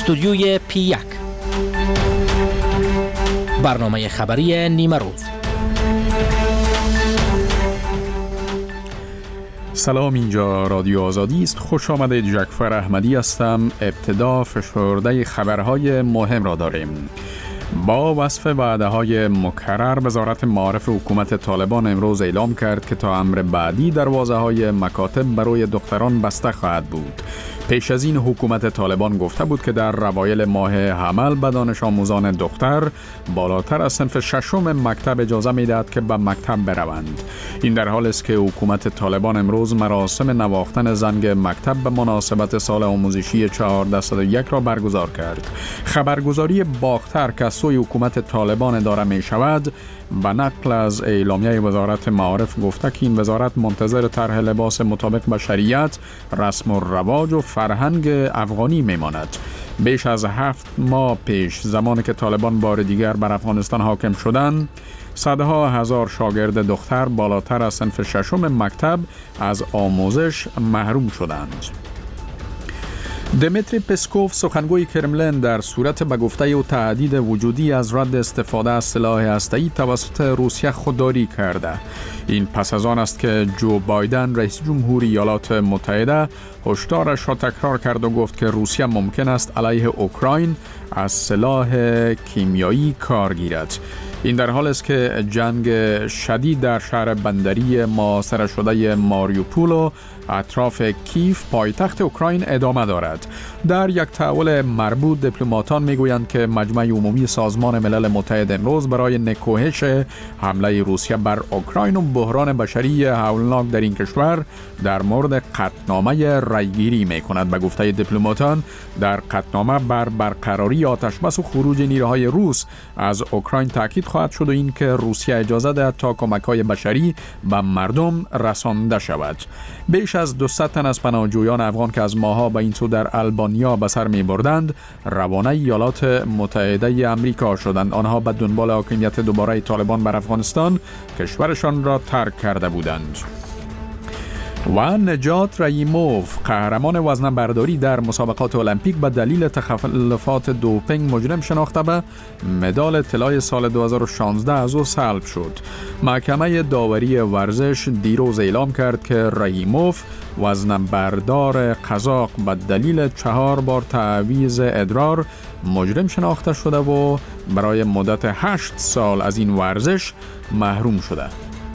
استودیوی P1 برنامه خبری نیمه روز. سلام، اینجا رادیو آزادی است. خوش آمدید. جعفر احمدی هستم. ابتدا فشرده خبرهای مهم را داریم. با وصف وعده‌های مکرر، وزارت معارف حکومت طالبان امروز اعلام کرد که تا امر بعدی دروازه‌های مکاتب برای دختران بسته خواهد بود. پیش از این حکومت طالبان گفته بود که در اوایل ماه حمل به دانش آموزان دختر بالاتر از صنف ششم مکتب اجازه می‌دهد که به مکتب بروند. این در حالی است که حکومت طالبان امروز مراسم نواختن زنگ مکتب به مناسبت سال آموزشی 1401 را برگزار کرد. خبرگزاری باختر که از سوی حکومت طالبان اداره می شود به نقل از اعلامیه وزارت معارف گفته که این وزارت منتظر طرح لباس مطابق با شریعت، رسم و رواج و فرهنگ افغانی میماند. بیش از 7 ماه پیش، زمانی که طالبان بار دیگر بر افغانستان حاکم شدند، صدها هزار شاگرد دختر بالاتر از صنف ششم مکتب از آموزش محروم شدند. دمیتری پسکوف، سخنگوی کرملین، در صورت به گفته او تهدید وجودی از رد استفاده از سلاح هسته‌ای توسط روسیه خودداری کرده. این پس از آن است که جو بایدن، رئیس جمهور ایالات متحده، هشدارش را تکرار کرد و گفت که روسیه ممکن است علیه اوکراین از سلاح کیمیایی کار گیرد. این در حال است که جنگ شدید در شهر بندری محاصره شده ماریوپول و اطراف کیف، پایتخت اوکراین، ادامه دارد. در یک تحول مربوط، دیپلماتان میگویند که مجمع عمومی سازمان ملل متحد امروز برای نکوهش حمله روسیه بر اوکراین و بحران بشری هولناک در این کشور در مورد قطعنامه رایگیری میکند. به گفته دیپلماتان، در قطعنامه بر برقراری آتشبس و خروج نیروهای روس از اوکراین تاکید خواهد شد و این که روسیه اجازه دهد تا کمک‌های بشری به مردم رسانده شود. بیش از 200 تن از پناهجویان افغان که از ماه‌ها به این سو در آلبانیا به سر می‌بردند، روانه ایالات متحده آمریکا شدند. آنها به دنبال حاکمیت دوباره طالبان بر افغانستان کشورشان را ترک کرده بودند. و نجات رایموف، قهرمان وزنه‌برداری در مسابقات المپیک، به دلیل تخلفات دوپینگ مجرم شناخته به مدال طلای سال 2016 از او سلب شد. محکمه داوری ورزش دیروز اعلام کرد که رایموف، وزنه‌بردار قزاق، به دلیل 4 بار تعویض ادرار مجرم شناخته شده و برای مدت 8 سال از این ورزش محروم شده.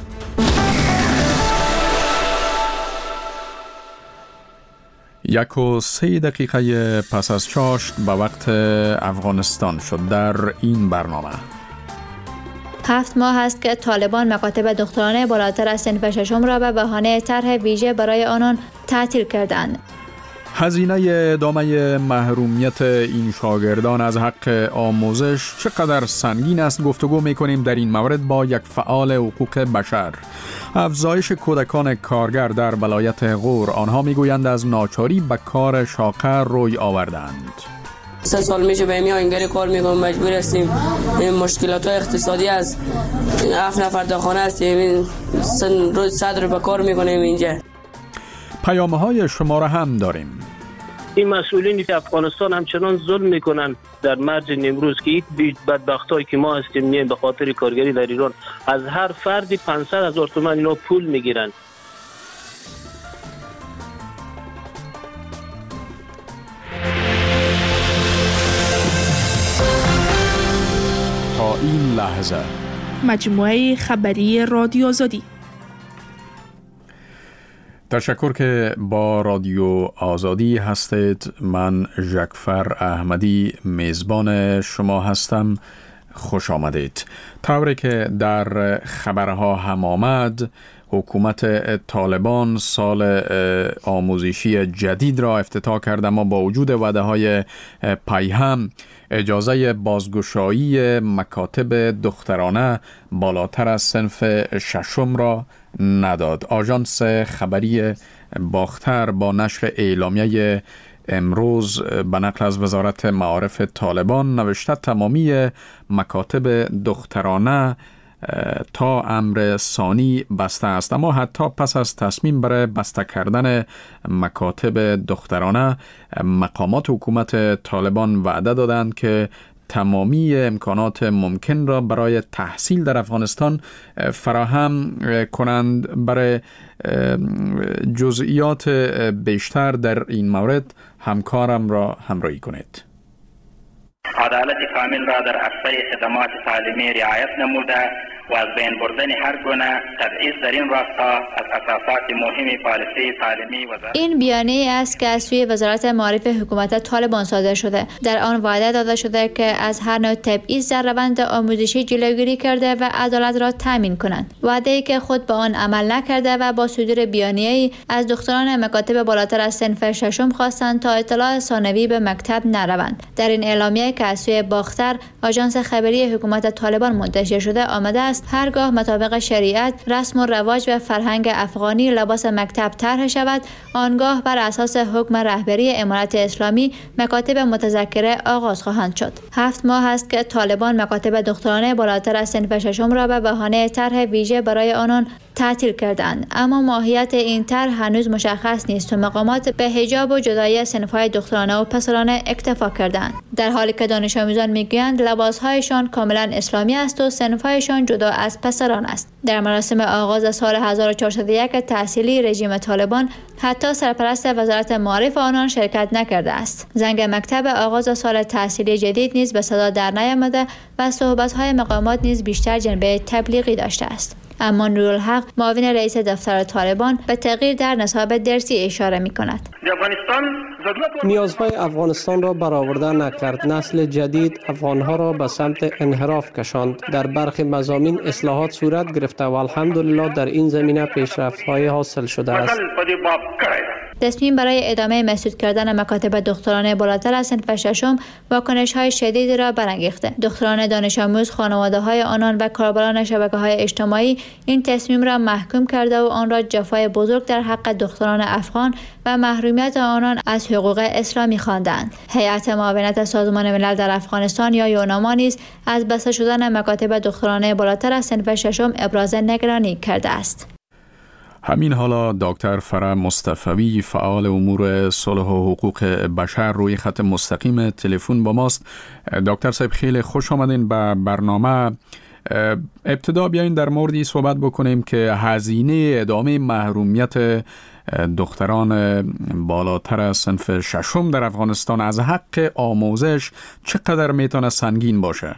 1:03 پس از چاشت به وقت افغانستان شد. در این برنامه 7 ماه است که طالبان مکاتب دخترانه بالاتر از صنف ششم را به بهانه طرح ویژه برای آنان تعطیل کردند. هزینه ادامه محرومیت این شاگردان از حق آموزش چقدر سنگین است گفتگو می‌کنیم در این مورد با یک فعال حقوق بشر. افزایش کودکان کارگر در ولایت غور، آنها میگویند از ناچاری به کار شاقه روی آوردند. 3 سال میشه به این آینگری کار میکنم، مجبور هستیم. این مشکلات اقتصادی از 7 نفر داخانه هستیم، این روز 100 رو به کار میکنیم اینجا. پیام‌های شما را هم داریم. این مسئولینی که افغانستان همچنان ظلم میکنن در مرز نیمروز که این بدبختایی که ما هستیم میایم به خاطر کارگری در ایران، از هر فردی 500,000 تومان اینا پول میگیرن. تا این لحظه مجموعه خبری رادیو آزادی. تشکر که با رادیو آزادی هستید. من جعفر احمدی میزبان شما هستم. خوش آمدید. طوری که در خبرها هم آمد، حکومت طالبان سال آموزشی جدید را افتتاح کرد، اما با وجود وعده‌های پیهم اجازه بازگشایی مکاتب دخترانه بالاتر از صنف ششم را نداد. آژانس خبری باختر با نشر اعلامیه امروز به نقل از وزارت معارف طالبان نوشته تمامی مکاتب دخترانه تا امر ثانی بسته است. اما حتی پس از تصمیم برای بسته کردن مکاتب دخترانه، مقامات حکومت طالبان وعده دادند که تمامی امکانات ممکن را برای تحصیل در افغانستان فراهم کنند. برای جزئیات بیشتر در این مورد همکارم را همراهی کنید. عدالت کامل را در اکثر خدمات تعلیمی رعایت نموده و از بین بردن هر گونه تبعیض در این راستا از اساسات مهم پالیسی تعلیمی وزارت. این بیانیه است که از سوی وزارت معارف حکومت طالبان صادر شده. در آن وعده داده شده که از هر نوع تبعیض در روند آموزشی جلوگیری کرده و عدالت را تامین کنند. وعده‌ای که خود به آن عمل نکرده و با صدور بیانیه‌ای از دختران مکاتب بالاتر از صنف ششم خواستند تا اطلاع ثانوی به مکتب نروند. در این اعلامیه که از سوی باختر آژانس خبری حکومت طالبان منتشر شده آمده است هرگاه مطابق شریعت، رسم و رواج و فرهنگ افغانی لباس مکتب طرح شود، آنگاه بر اساس حکم رهبری امارت اسلامی مکاتب متذکره آغاز خواهند شد. 7 ماه است که طالبان مکاتب دخترانه بالاتر از صنف ششم را به بهانه طرح ویژه برای آنان تعطیل کردند، اما ماهیت این طرح هنوز مشخص نیست و مقامات به حجاب و جدایی صنف‌های دخترانه و پسرانه اکتفا کردند، در حالی که دانش آموزان میگویند لباس‌هایشان کاملا اسلامی است و صنف‌هایشان جدا از پسران است. در مراسم آغاز سال 1401 تحصیلی رژیم طالبان حتی سرپرست وزارت معارف آنان شرکت نکرده است. زنگ مکتب آغاز سال تحصیلی جدید نیز به صدا در نیامده و صحبت‌های مقامات نیز بیشتر جنبه تبلیغی داشته است. اما نورالحق معاون رئیس دفتر طالبان به تغییر در نصاب درسی اشاره می‌کند. نیازهای افغانستان را برآورده نکرد. نسل جدید افغانها را به سمت انحراف کشاند. در برخی مضامین اصلاحات صورت گرفته و الحمدلله در این زمینه پیشرفت‌های حاصل شده است. تصمیم برای ادامه مسدود کردن مکاتب دخترانه بالاتر از صنف ششم واکنش‌های شدیدی را برانگیخته. دختران دانش آموز، خانواده‌های آنان و کاربران شبکه‌های اجتماعی این تصمیم را محکوم کرده و آن را جفای بزرگ در حق دختران افغان و محرومیت آنان از حقوق اسلامی خواندند. هیئت معاونت سازمان ملل در افغانستان یا یوناما نیز از بسته شدن مکاتب دخترانه بالاتر از صنف ششم ابراز نگرانی کرده است. همین حالا دکتر فرح مصطفی فعال امور صلح و حقوق بشر روی خط مستقیم تلفن با ماست. دکتر صاحب خیلی خوش آمدین به برنامه. ابتدا بیاین در موردی صحبت بکنیم که هزینه ادامه محرومیت دختران بالاتر از صنف ششم در افغانستان از حق آموزش چقدر میتونه سنگین باشه؟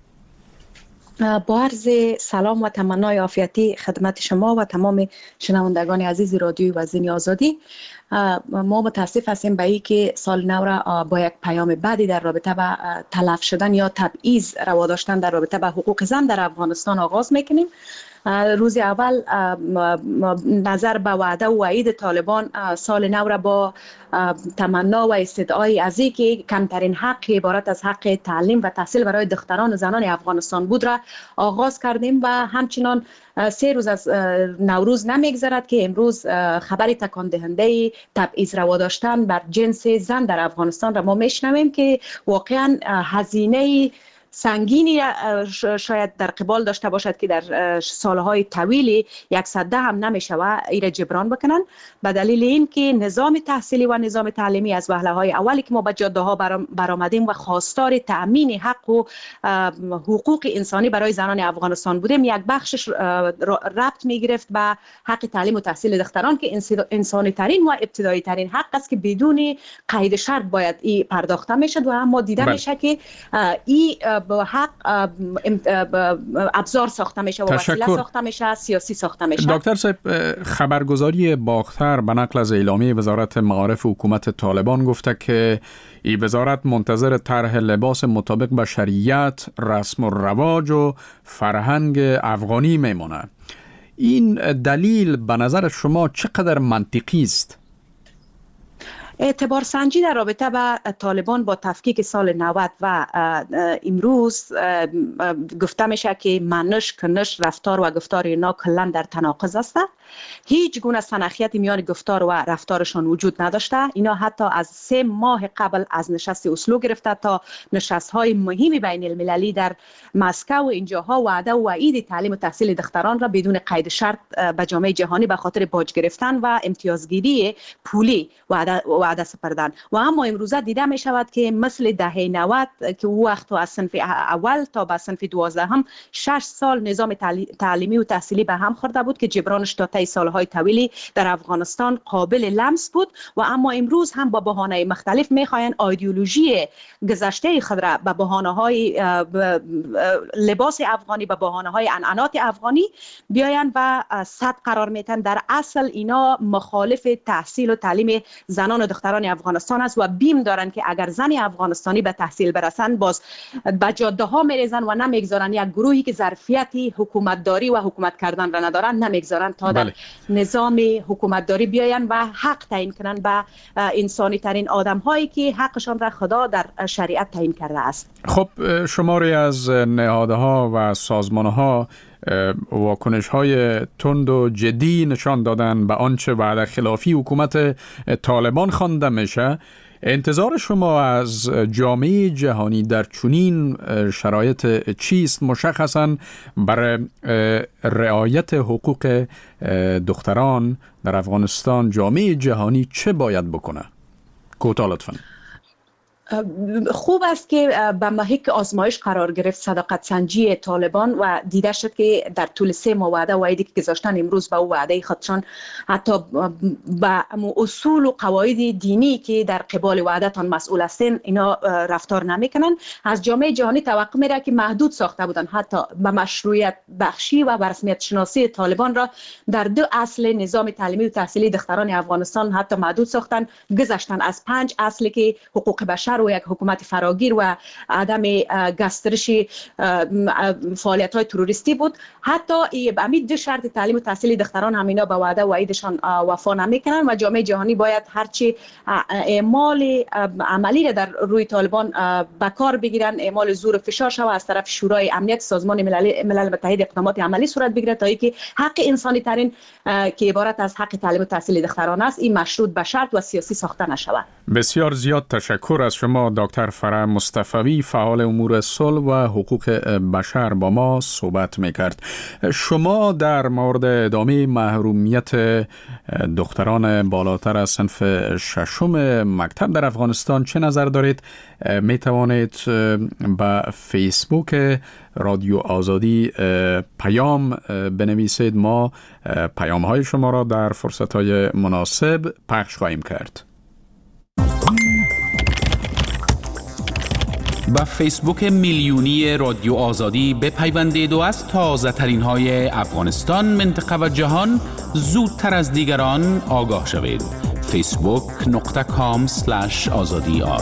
با عرض سلام و تمنای عافیتی خدمت شما و تمام شنوندگان عزیز رادیوی وزین آزادی. ما متاسف هستیم به این که سال نو را با یک پیام بعدی در رابطه با تلف شدن یا تبعیض روا داشتن در رابطه با حقوق زن در افغانستان آغاز میکنیم. روز اول نظر به وعده و وعید طالبان سال نو را با تمنا و استدعای از این که کمترین حق عبارت از حق تعلیم و تحصیل برای دختران و زنان افغانستان بود را آغاز کردیم و همچنان 3 روز از نوروز نمیگذرد که امروز خبر تکان دهنده تبعیض روا داشتن بر جنس زن در افغانستان را ما میشنویم که واقعا هزینه سنگینی شاید در قبال داشته باشد که در سالهای طویلی 100 هم نمیشه و ایره جبران بکنن، به دلیل این که نظام تحصیلی و نظام تعلیمی از وهله‌های اولی که ما به جاده ها برآمدیم و خواستار تأمین حق و حقوق انسانی برای زنان افغانستان بودیم، یک بخشش ربط میگرفت به حق تعلیم و تحصیل دختران که انسانی ترین و ابتدایی ترین حق است که بدون قید شرط باید این پرداخته میشد و اما دیده میشه که این با حق ابزار ساخته میشه و وسیله ساخته میشه، سیاسی ساخته میشه. دکتر صاحب، خبرگزاری باختر به نقل از اعلامیه وزارت معارف حکومت طالبان گفته که این وزارت منتظر طرح لباس مطابق با شریعت، رسم و رواج و فرهنگ افغانی میمونه. این دلیل به نظر شما چقدر منطقی است؟ اعتبار سنجی در رابطه با طالبان با تفکیک سال 90 و امروز گفته میشه که منش، کنش، رفتار و گفتار اینا کلا در تناقض است. هیچ گونه سنخیت میان گفتار و رفتارشان وجود نداشته. اینا حتی از 3 ماه قبل از نشست اسلو گرفته تا نشست‌های مهم بین المللی در مسکو و اینجاها وعده و وعید تعلیم و تحصیل دختران را بدون قید شرط به جامعه جهانی به خاطر باج گرفتن و امتیازگیری پولی وعده سپردن. و اما امروزه دیده می شود که مثل دهه 90 که او وقت از صنف اول تا به صنف 12 هم 6 سال نظام تعلیمی و تحصیلی به هم خورده بود که جبرانش تا طی سالهای طویلی در افغانستان قابل لمس بود. و اما امروز هم با بهانه مختلف میخواین ایدئولوژی گذشته خود را به بهانه‌های لباس افغانی، به بهانه‌های عنعنات افغانی بیاین و صد قرار میتن. در اصل اینا مخالف تحصیل و تعلیم زنان و دختران افغانستان است و بیم دارن که اگر زن افغانستانی به تحصیل برسن باز به جاده ها میریزن و نمیگذارن یک گروهی که ظرفیتی حکومتداری و حکومت کردن را ندارن نمیگذارن تا در نظام حکومتداری بیاین و حق تعیین کنن به انسانی ترین آدم هایی که حقشان را خدا در شریعت تعیین کرده است. خب شماری از نهادها و سازمانها واکنش‌های تند و جدی نشان دادن به آنچه وعده خلافی حکومت طالبان خوانده میشه. انتظار شما از جامعه جهانی در چنین شرایط چیست؟ مشخصاً برای رعایت حقوق دختران در افغانستان جامعه جهانی چه باید بکنه؟ کوتاه لطفاً. خوب است که به محک آزمایش قرار گرفت صداقت سنجی طالبان و دیده شد که در طول 3 ماه وعده و وعیدی که گذاشتن امروز به او وعده خودشان حتی به اصول و قواعد دینی که در قبال وعدتان مسئول هستند اینا رفتار نمیکنن. از جامعه جهانی توقع میره که محدود ساخته بودن حتی به مشروعیت بخشی و رسمیت شناسی طالبان را در 2 اصل نظام تعلیمی و تحصیلی دختران افغانستان حتی محدود ساختن، گذاشتن از 5 اصلی که حقوق بشر و یک حکومت فراگیر و عدم گسترش فعالیت‌های تروریستی بود. حتی همین 2 شرط تعلیم و تحصیل دختران همینا به وعده و وعیدشان وفا نمیکنن و جامعه جهانی باید هرچی اعمال عملی را در روی طالبان به کار بگیرن، اعمال زور و فشار شود از طرف شورای امنیت سازمان ملل متحد اقدامات عملی صورت بگیره تا اینکه حق انسانی ترین که عبارت از حق تعلیم و تحصیل دختران است این مشروط به شرط و سیاسی ساخته نشود. بسیار زیاد تشکر از شما دکتر فرح مصطفی، فعال امور صلح و حقوق بشر با ما صحبت میکرد. شما در مورد ادامه محرومیت دختران بالاتر از صنف 6 مکتب در افغانستان چه نظر دارید؟ می توانید به فیسبوک رادیو آزادی پیام بنویسید. ما پیام های شما را در فرصت های مناسب پخش خواهیم کرد. با فیسبوک میلیونی رادیو آزادی بپیوندید و از تازه ترین های افغانستان، منطقه و جهان زودتر از دیگران آگاه شوید. facebook.com/azadi.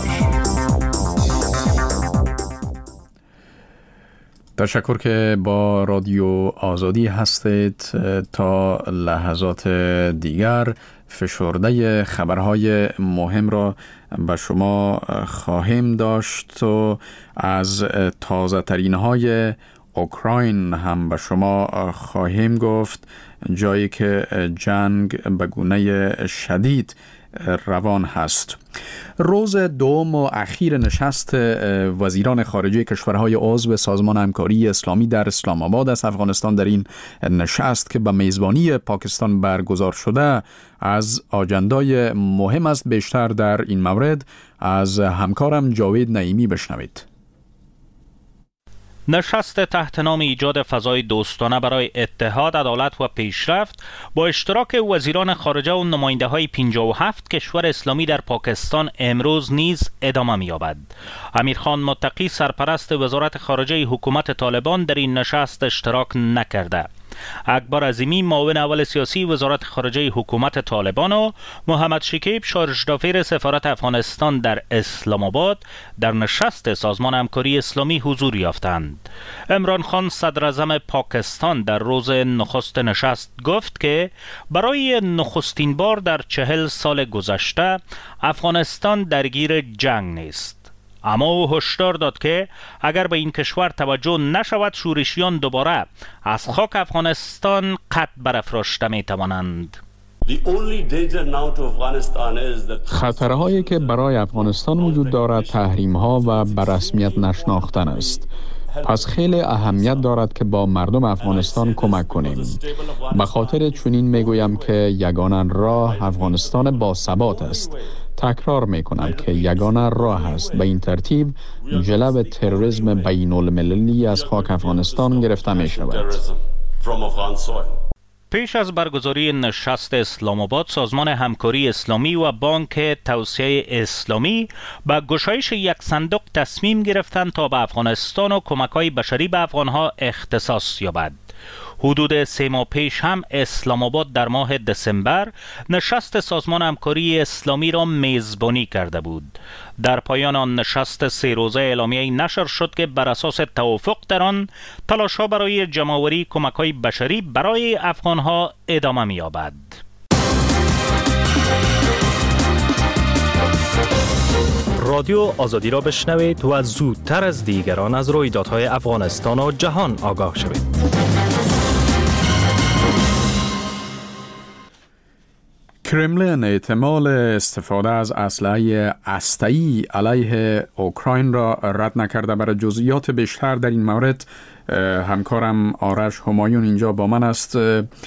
تشکر که با رادیو آزادی هستید. تا لحظات دیگر فشرده خبرهای مهم را به شما خواهیم داشت و از تازه ترین های اوکراین هم به شما خواهیم گفت، جایی که جنگ به گونه شدید روان هست. روز دوم و اخیر نشست وزیران خارجه کشورهای عضو سازمان همکاری اسلامی در اسلام آباد از افغانستان در این نشست که به میزبانی پاکستان برگزار شده از آجندای مهم است. بیشتر در این مورد از همکارم جاوید نعیمی بشنوید. نشست تحت نام ایجاد فضای دوستانه برای اتحاد، عدالت و پیشرفت با اشتراک وزیران خارجه و نماینده های 57 کشور اسلامی در پاکستان امروز نیز ادامه می‌یابد. امیرخان متقی سرپرست وزارت خارجه حکومت طالبان در این نشست اشتراک نکرده. اکبر عظیمی معاون اول سیاسی وزارت خارجه حکومت طالبان و محمد شکیب شارژدافیر سفارت افغانستان در اسلام آباد در نشست سازمان همکاری اسلامی حضور یافتند. عمران خان صدر اعظم پاکستان در روز نخست نشست گفت که برای نخستین بار در 40 سال گذشته افغانستان درگیر جنگ نیست. اما او هشدار داد که اگر به این کشور توجه نشود شورشیان دوباره از خاک افغانستان قد برافراشته می توانند. خطرهایی که برای افغانستان وجود دارد تحریم ها و به رسمیت نشناختن است. پس خیلی اهمیت دارد که با مردم افغانستان کمک کنیم. به خاطر چنین میگویم که یگانه راه افغانستان با ثبات است. تکرار میکنم که یگانه راه است. به این ترتیب جلو تروریسم بین المللی از خاک افغانستان گرفته می شود. پیش از برگزاری نشست اسلام آباد، سازمان همکاری اسلامی و بانک توسعه اسلامی با گشایش یک صندوق تصمیم گرفتند تا به افغانستان و کمک‌های بشری به افغانها اختصاص یابد. حدود 3 ماه پیش هم اسلام آباد در ماه دسامبر نشست سازمان همکاری اسلامی را میزبانی کرده بود. در پایان آن نشست 3 روزه اعلامیه‌ای نشر شد که بر اساس توافق در آن تلاش‌ها برای جمع‌آوری کمک‌های بشری برای افغان‌ها ادامه می‌یابد. رادیو آزادی را بشنوید و زودتر از دیگران از رویدادهای افغانستان و جهان آگاه شوید. کرملین احتمال استفاده از اسلحه هسته‌ای علیه اوکراین را رد نکرده. برای جزئیات بیشتر در این مورد همکارم آرش همایون اینجا با من است.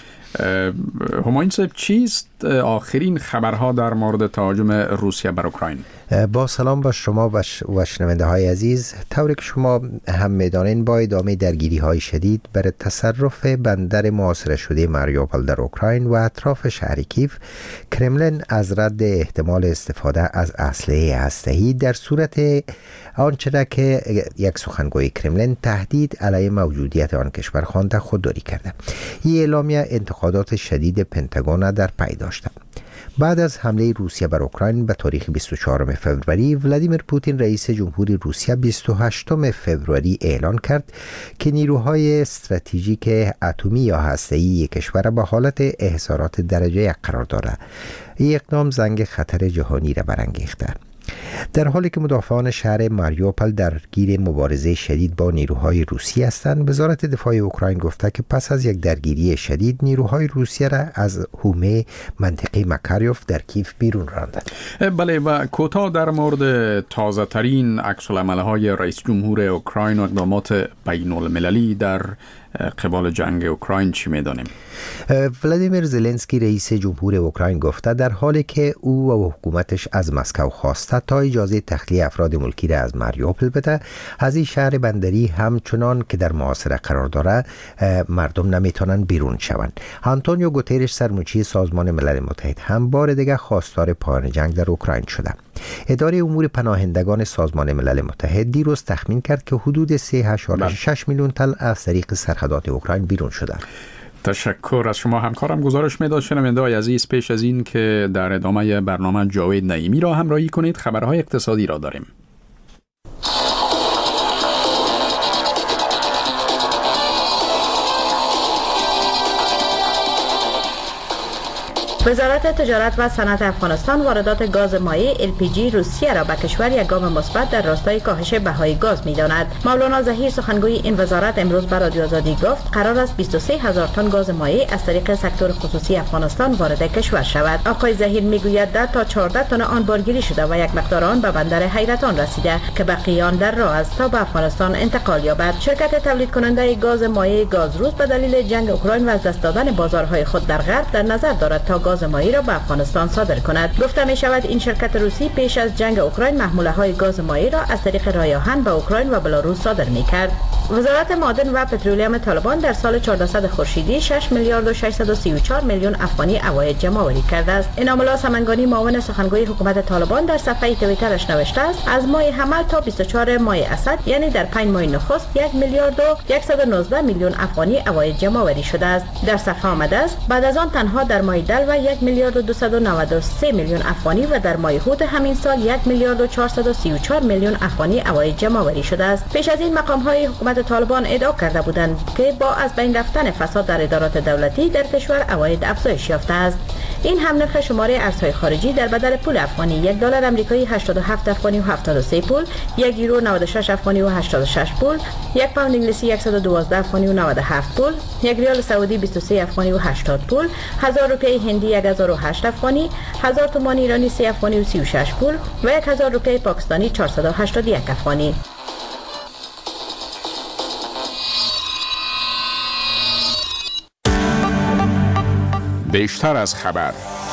همایون صاحب، چیست آخرین خبرها در مورد تهاجم روسیه بر اوکراین؟ با سلام با شما و شنونده های عزیز. طوری که شما هم میدانین با ادامه درگیری های شدید برای تصرف بندر محاصره شده ماریوپول در اوکراین و اطراف شهر کیف، کرملین از رد احتمال استفاده از اسلحه هسته‌ای در صورت آنچه را که یک سخنگوی کرملین تهدید علیه موجودیت آن کشور خوانده خودداری کرده. این اعلامیه انتقادات شدید پنتاگون در پی داشته. بعد از حمله روسیه بر اوکراین به تاریخ 24 فوریه، ولادیمیر پوتین رئیس جمهوری روسیه 28 فوریه اعلان کرد که نیروهای استراتژیک اتمی یا هسته‌ای کشور به حالت احصارات درجه 1 قرار دارد. این اقدام زنگ خطر جهانی را برانگیخته. در حالی که مدافعان شهر ماریوپول درگیر مبارزه شدید با نیروهای روسی هستند، وزارت دفاع اوکراین گفته که پس از یک درگیری شدید نیروهای روسیه را از حومه منطقه مکاریوف در کیف بیرون راندند. بله، و کوتاه در مورد تازه ترین عکس‌العمل‌های رئیس جمهور اوکراین و اقدامات بین المللی در قبال جنگ اوکراین چی می‌دانیم؟ ولادیمیر زلنسکی رئیس جمهور اوکراین گفته در حالی که او و حکومتش از مسکو خواسته تا اجازه تخلیه افراد ملکی را از ماریوپول بده، از این شهر بندری همچنان که در محاصره قرار داره مردم نمیتونن بیرون شوند. آنتونیو گوترش سرمنشی سازمان ملل متحد هم بار دیگه خواستار پایان جنگ در اوکراین شده. اداره امور پناهندگان سازمان ملل متحد دیروز تخمین کرد که حدود 3.6 میلیون تن از طریق سرحدات اوکراین بیرون شده. تشکر از شما همکارم. گزارش میداد شنونده‌های عزیز پیش از این که در ادامه برنامه جاوید نعیمی را همراهی کنید، خبرهای اقتصادی را داریم. وزارت تجارت و صنعت افغانستان واردات گاز مایع LPG روسیه را به کشور یک گام مثبت در راستای کاهش بهای گاز می‌داند. مولانا ظهیر سخنگوی این وزارت امروز به رادیو آزادی گفت قرار است 23,000 تن گاز مایع از طریق سکتور خصوصی افغانستان وارد کشور شود. آقای ظهیر میگوید 10 تا 14 تن آن بارگیری شده و یک مقدار آن به بندر حیرتان رسیده که بقیه آن در راه است تا به افغانستان انتقال یابد. شرکت تولید کننده گاز مایع گازروس به دلیل جنگ اوکراین و از دست دادن بازارهای خود در غرب در نظر دارد تا گاز مایع را به افغانستان صادر کند. گفته می شود این شرکت روسی پیش از جنگ اوکراین محموله های گاز مایع را از طریق راه آهن به اوکراین و بلاروس صادر می کرد. وزارت معادن و پترولیم طالبان در سال 1400 خورشیدی 6 میلیارد و 634 میلیون افغانی عواید جمع آوری کرده است. انعام الله سمنگانی معاون سخنگوی حکومت طالبان در صفحه توییترش نوشته است از ماه حمل تا 24 ماه اسد یعنی در 5 ماه نخست 1 میلیارد و 119 میلیون افغانی عواید جمع آوری شده است. در صفحه آمده است بعد از آن تنها در ماه دلو 1 میلیارد و 293 میلیون افغانی و در ماه هوت همین سال 1 میلیارد و 434 میلیون افغانی عواید جمع آوری شده است. پیش از این مقام های حکومت طالبان ادعا کرده بودند که با از بین رفتن فساد در ادارات دولتی در کشور عواید افزایش یافته است. این هم نرخ شماره ارزهای خارجی در بدل پول افغانی 1 دلار آمریکایی 87 افغانی و 73 پول، 1 یورو 96 افغانی و 86 پول، 1 پوند انگلیسی 112 افغانی و 97 پول، 1 ریال سعودی 23 افغانی و 80 پول، 1000 روپیه هندی 1008 افغانی، 1000 تومان ایرانی 3 افغانی و 36 پول و 1000 روپیه پاکستانی 481 افغانی. بیشتر از خبر.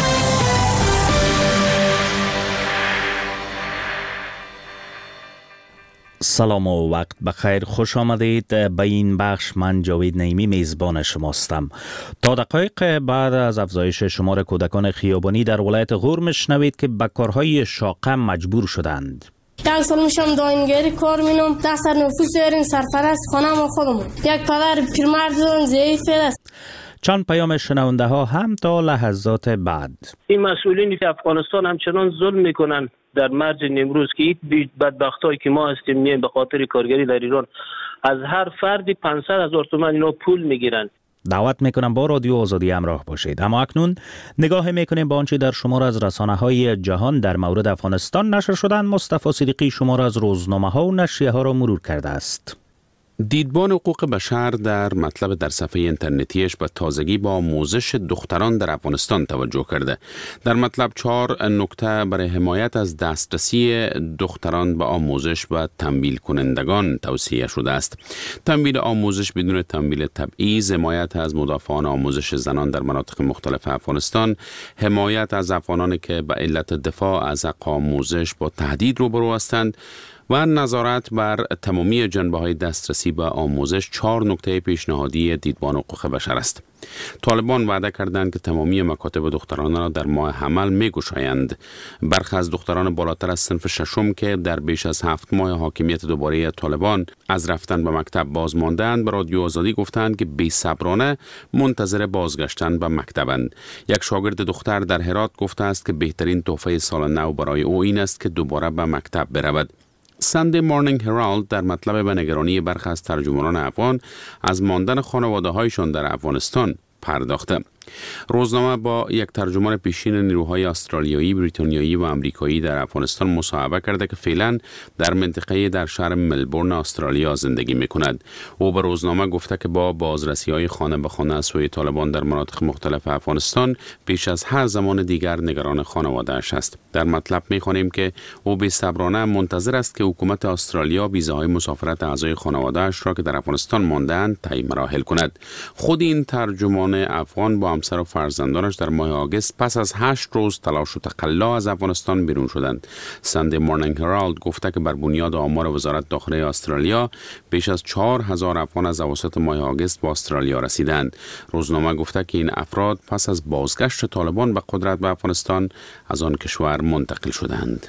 سلام و وقت بخیر، خوش آمدید به این بخش. من جاوید نعیمی میزبان شماستم. تا دقایق بعد از افزایش شمار کودکان خیابانی در ولایت غور میشنوید که به کارهای شاقه مجبور شدند. 1 سال میشم داینگری کار مینم، 10 سر نفوس داریم، سرپرست خانه ما خودمون، یک پدر پیرمرد دارم ضعیف است. چند پیام شنونده ها هم تا لحظات بعد. این مسئولین افغانستان همچنان ظلم میکنن در مرز نیمروز که این بدبختایی که ما هستیم میایم به خاطر کارگری در ایران از هر فردی 500,000 تومان اینا پول میگیرن. دعوت میکنم با رادیو آزادی همراه باشید. اما اکنون نگاه میکنیم به آنچه در شمار از رسانه‌های جهان در مورد افغانستان نشر شدند. مصطفی صدیقی شمار از روزنامه‌ها و نشریه‌ها را مرور کرده است. دیدبان حقوق بشر در مطلب در صفحه اینترنتیش به تازگی با آموزش دختران در افغانستان توجه کرده. در مطلب 4 نکته برای حمایت از دسترسی دختران به آموزش و تمویل کنندگان توصیه شده است. تمویل آموزش بدون تمویل تبعیض، حمایت از مدافعان آموزش زنان در مناطق مختلف افغانستان، حمایت از افغانانی که به علت دفاع از حق آموزش با تهدید روبرو هستند و نظارت بر تمامی جنبه‌های دسترسی به آموزش 4 نکته پیشنهادی دیدبان حقوق بشر است. طالبان وعده کردند که تمامی مکاتب دختران را در ماه حمل می‌گشایند. برخی از دختران بالاتر از صنف ششم که در بیش از 7 ماه حاکمیت دوباره طالبان از رفتن به مکتب باز ماندند به رادیو آزادی گفتند که بی‌صبرانه منتظر بازگشتن به مکتبند. یک شاگرد دختر در هرات گفته است که بهترین تحفه سال نو برای او این است که دوباره به مکتب برود. ساندی مورنینگ هرالد در مطلب به نگرانی برخی از ترجمانان افغان از ماندن خانواده‌هایشان در افغانستان پرداخته. روزنامه با یک ترجمان پیشین نیروهای استرالیایی، بریتانیایی و آمریکایی در افغانستان مصاحبه کرده که فعلا در منطقه در شهر ملبورن استرالیا زندگی می‌کند. او به روزنامه گفته که با بازرسی‌های خانه به خانه از سوی طالبان در مناطق مختلف افغانستان بیش از هر زمان دیگر نگران خانواده‌اش است. در مطلب می‌خوانیم که او بی‌صبرانه منتظر است که حکومت استرالیا ویزاهای مسافرت اعضای خانواده‌اش را که در افغانستان مانده‌اند طی مراحل کند. خود این ترجمان افغان با همسر و فرزندانش در ماه آگوست پس از 8 روز تلاش و تقلا از افغانستان بیرون شدند. ساندی مورنینگ هرالد گفته که بر بنیاد آمار وزارت داخلی استرالیا بیش از 4000 افغان از اواسط ماه آگوست به استرالیا رسیدند. روزنامه گفته که این افراد پس از بازگشت طالبان به قدرت به افغانستان از آن کشور منتقل شدند.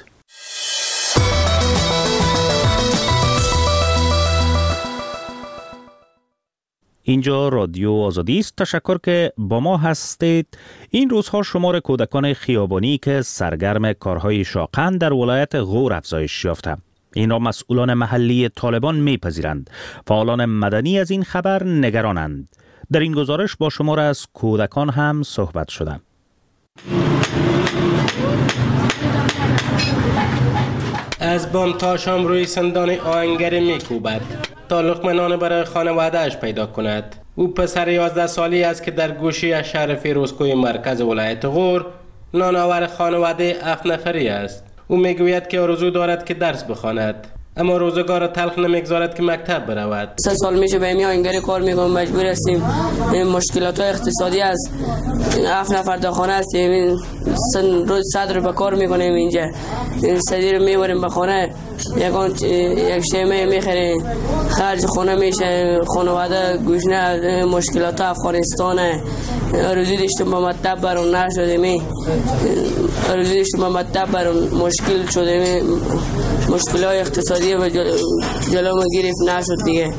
اینجا رادیو آزادی است. تشکر که با ما هستید. این روزها شمار کودکان خیابانی که سرگرم کارهای شاقند در ولایت غور افزایش یافته. این را مسئولان محلی طالبان میپذیرند. فعالان مدنی از این خبر نگرانند. در این گزارش با شمار از کودکان هم صحبت شده. از بام تا شام روی سندان آهنگری میکوبد تا لقمه نان برای خانواده‌اش پیدا کند. او پسر 11 سالی است که در گوشه شهر فیروزکوی مرکز ولایت غور نانآور خانواده 7 نفری است. او میگوید که آرزو دارد که درس بخواند، اما روزگار تلخ نمیگذارد که مکتب برود. 3 سال میشه به این آهنگری کار میکنم، مجبور هستیم. مشکلات اقتصادی است. 7 نفر در خانه هستیم. روز 100 روپیه کار میکنیم اینجا. این سدی رو میبریم به خانه. یک شیمه میخریم، خرج خونه میشه، خانواده گوشنه از مشکلات افغانستان روزی داشتیم با مطلب برون نشدیم، روزی داشتیم با مطلب برون مشکل شدیم، مشکل های اقتصادی و جلو ما گرفت نشد دیگه.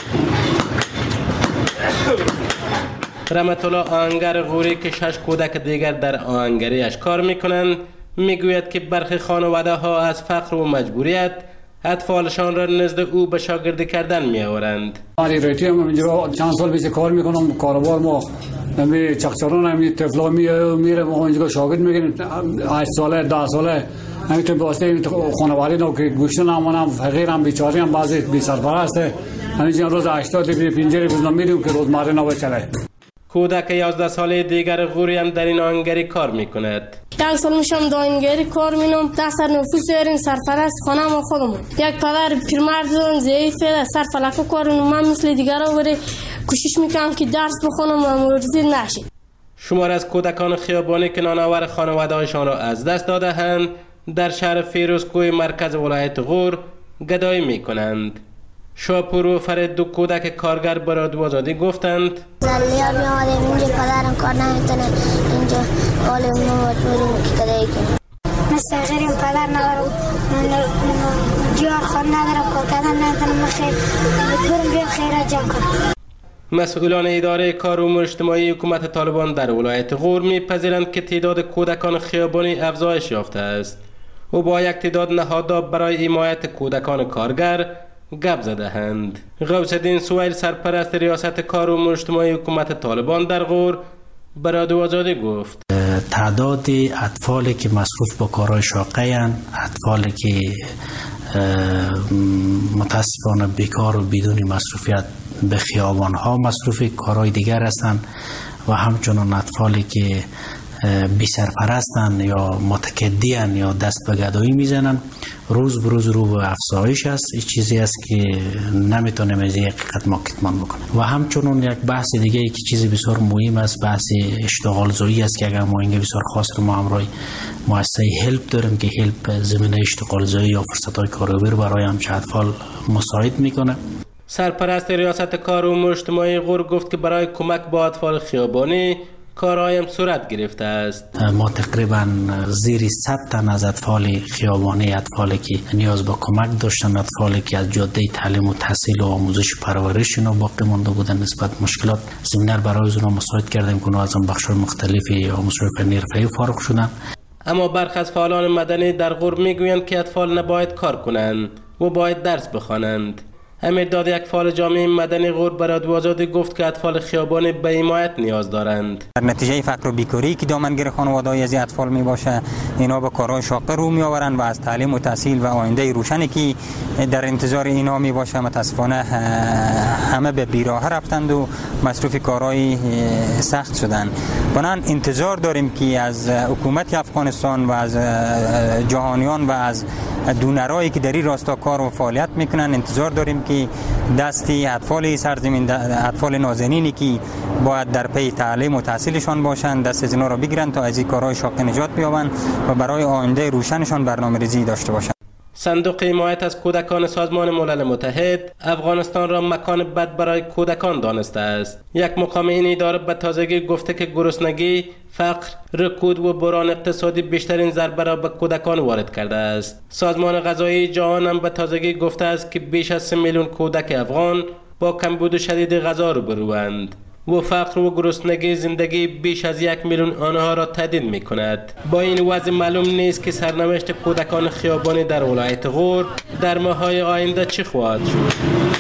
رحمت الله آهنگر غوری که 6 کودک دیگر در آهنگریش کار میکنند میگوید که برخی خانواده ها از فقر و مجبوریت اطفالشان را نزد او به شاگردی کردن میآورند. من ریتی هم اینجا چند سال پیش کار میکنم، کاروبار ما نمی چقچران همی طفلا میره ما اینجا شاگرد میگیریم 8 ساله 10 ساله همینطور واسه خانواده نو که گوشت نمونم فقیرم بیچاره هم بعضی بی سرپرسته همینجا روز 80 50 روز میدیم که روزمره نباشه. کودک 11 ساله دیگر غوری هم در این آهنگری کار میکند. 1 سال میشم داینگری کار مینم، 10 نفوس داریم، سرپرست خانم و خودمون. یک پدر پیرمرد دارم ضعیفه، سر فلکو کار میکنم، من مثل دیگرها ولی کوشش میکنم که درس بخونم و مرزی نشه. شمار از کودکان خیابانی که نانآور خانواده‌هایشان را از دست داده‌اند در شهر فیروزکوه مرکز ولایت غور گدایی میکنند. شاپور و فرید دو کودک کارگر به رادیو آزادی گفتند زلیار میامدیم اینجا پدرم کار نمیتونه، اینجا حال اونو مجبوریم که گدایی کنیم. مثل غیریم پدر ندارم، جوار خود ندارم، کار کردن ندارم، مجبورم بیام خیرات جمع کنم. مسئولان اداره کار امور اجتماعی حکومت طالبان در ولایت غور می‌پذیرند که تعداد کودکان خیابانی افزایش یافته است و با یک تعداد نهادها برای حمایت کودکان کارگر گپ زده‌اند. غوث الدین سویل سرپرست ریاست کار امور اجتماعی حکومت طالبان در غور به رادیو آزادی گفت تعداد اطفالی که مصروف به کارهای شاقه اند، اطفالی که متاسفانه بیکار و بدون مصروفیت به خیابان ها مصروف کارهای دیگر هستند و همچنان اطفالی که بی سرپرستند یا متکدیان یا دست به گدایی میزنند روز به روز رو به افزایش است. این چیزی است که نمیتونیم از این حقیقت ما کتمان بکنیم. و همچنان یک بحث دیگه که چیزی بسیار مهم است بحث اشتغال زایی است که اگر ما اینجا بسیار خاص ما همراه مؤسسه هلپ داریم که هلپ زمینه اشتغال زایی یا فرصت‌های کاریابی رو برای همچین اطفال مساعد میکنه. سرپرست ریاست کار امور اجتماعی غور گفت که برای کمک به اطفال خیابانی کارهایم صورت گرفته است. ما تقریبا زیر 100 تن از اطفال خیابانی، اطفالی که نیاز به کمک داشتن، اطفالی که از جاده تعلیم و تحصیل و آموزش و پرورش اینا باقی مانده بودن نسبت مشکلات زمینه برای اونها مساعد کردیم که از بخش‌های مختلف آموزش فنی حرفه‌ای فارغ شدن. اما برخی از فعالان مدنی در غور میگویند که اطفال نباید کار کنند و باید درس بخوانند. امیرداد یک فعال جامعه مدنی غور به رادیو آزادی گفت که اطفال خیابانی به حمایت نیاز دارند. در نتیجه فقر و بیکاری که دامنگیر خانواده‌های از اطفال می باشه، اینا به کارهای شاق رو می آورند و از تعلیم و تحصیل و آینده روشنی که در انتظار اینا می باشه متاسفانه همه به بیراه رفتند و مصروف کارهای سخت شدند. بنابراین انتظار داریم که از حکومت افغانستان و از جهانیان و از دونرایی که در این راستا کار و فعالیت میکنن انتظار داریم که دستی اطفال سرزمین، اطفال نازنینی که باید در پی تعلیم و تحصیلشان باشند دست از اینا را بگیرند تا از این کارهای شاق نجات بیابند و برای آینده روشنشان برنامه‌ریزی داشته باشند. صندوق حمایت از کودکان سازمان ملل متحد افغانستان را مکان بد برای کودکان دانسته است. یک مقام این اداره به تازگی گفته که گرسنگی، فقر، رکود و بحران اقتصادی بیشترین ضربه را به کودکان وارد کرده است. سازمان غذایی جهان هم به تازگی گفته است که بیش از 3 میلیون کودک افغان با کمبود شدید غذا روبروند و فقر و گرسنگی زندگی بیش از 1 میلیون آنها را تهدید می کند. با این وضع معلوم نیست که سرنوشت کودکان خیابانی در ولایت غور در ماه‌های آینده چه خواهد شد.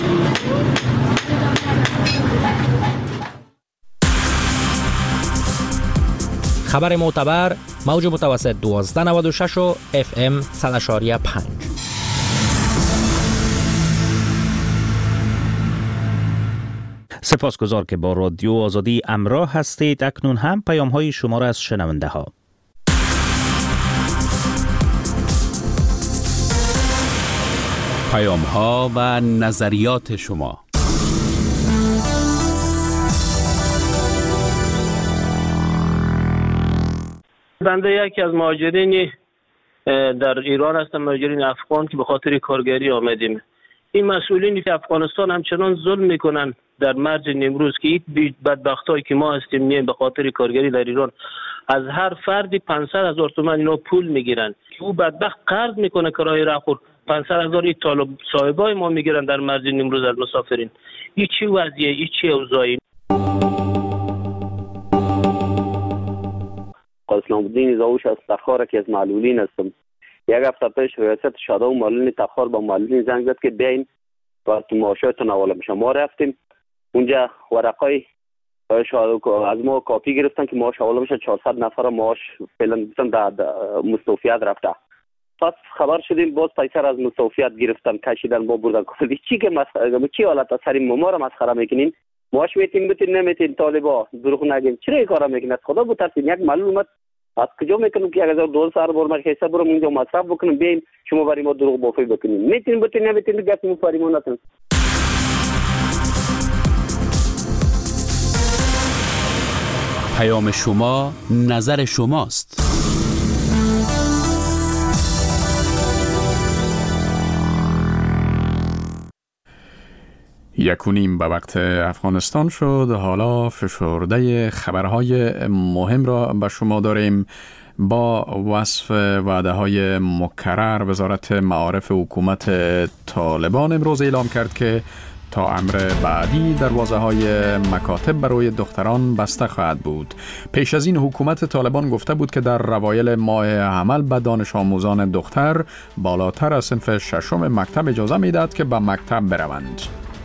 خبر معتبر موج متوسط 1296 و FM 100.5. سپاسگزار که با رادیو آزادی همراه هستید. اکنون هم پیام های شما را از شنونده ها. پیام ها و نظریات شما. بنده یکی از مهاجرینی در ایران هستن، مهاجرین افغان که به خاطر کارگری آمدیم. این مسئولینی که افغانستان همچنان ظلم میکنن در مرز نیمروز که این بدبختایی که ما هستیم میایم به خاطر کارگری در ایران، از هر فردی 500,000 تومان اینا پول میگیرن. او بدبخت قرض میکنه کرایه راه، 500,000 این طالب صاحبای ما میگیرن در مرز نیمروز از مسافرین. این چی وضعیه؟ این چی اوضاعی؟ اسلام الدین زاوش از تخار که از معلولین هستم. یک هفته پیش ریاست شاده و معلولین تخار با معلولین زنگ زد که بیاین و معاشاتون حواله میشه. ما رفتیم اونجا، ورقای از ما کاپی گرفتن که معاش حواله میشه. 400 نفر معاش فعلا در مستوفیت رفته. پس خبر شدیم باز پیسه از مستوفیت گرفتن، کشیدن با بردن. چی که چی حالت سری ما رو مسخره میکنین؟ معاش میتین بتین نمیتین، طالبا دروغ نگین. چرا این کارا میکنین؟ از خدا بترسین. یک معلول اومد از کجا میکنم که 1200 برم حساب برم اونجا مصرف بکنم، بیاین شما برای ما دروغ بافی بکنین. میتین بتین نمیتین گپ مو فریم نتون. پیام شما، نظر شماست. یکونیم به وقت افغانستان شد. حالا فشرده خبرهای مهم را به شما داریم. با وصف وعده های مکرر، وزارت معارف حکومت طالبان امروز اعلام کرد که تا امر بعدی دروازه های مکاتب برای دختران بسته خواهد بود. پیش از این حکومت طالبان گفته بود که در اوایل ماه حمل به دانش آموزان دختر بالاتر از صنف ششم مکتب اجازه میداد که به مکتب بروند.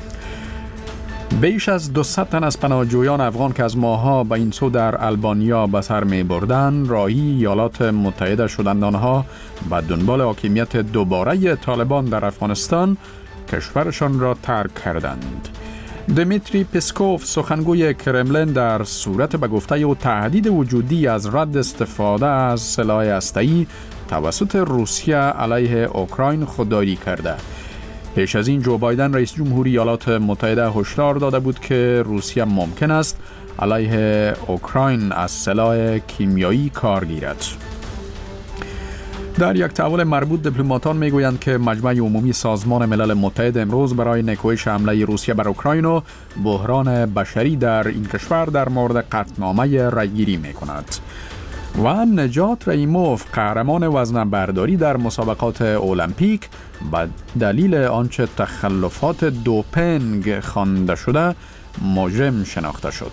بیش از 200 تن از پناهجویان افغان که از ماه‌ها به این سو در آلبانیا به سر می‌بردند، راهی ایالات متحده شدند. آنها به دنبال حاکمیت دوباره طالبان در افغانستان کشورشان را ترک کردند. دمیتری پسکوف، سخنگوی کرملین، در صورت به گفته او تهدید وجودی از رد استفاده از سلاح هسته‌ای توسط روسیه علیه اوکراین خودداری کرده. پیش از این جو بایدن رئیس جمهوری ایالات متحده هشدار داده بود که روسیه ممکن است علیه اوکراین از سلاح کیمیایی کار گیرد. در یک تحول مربوط دیپلماتان میگویند که مجمع عمومی سازمان ملل متحد امروز برای نکوهش حمله روسیه بر اوکراین و بحران بشری در این کشور در مورد قطعنامه رأیگیری میکند. و نجات رحیموف، قهرمان وزنه برداری در مسابقات المپیک، به دلیل آنچه تخلفات دوپینگ خوانده شده مجرم شناخته شد.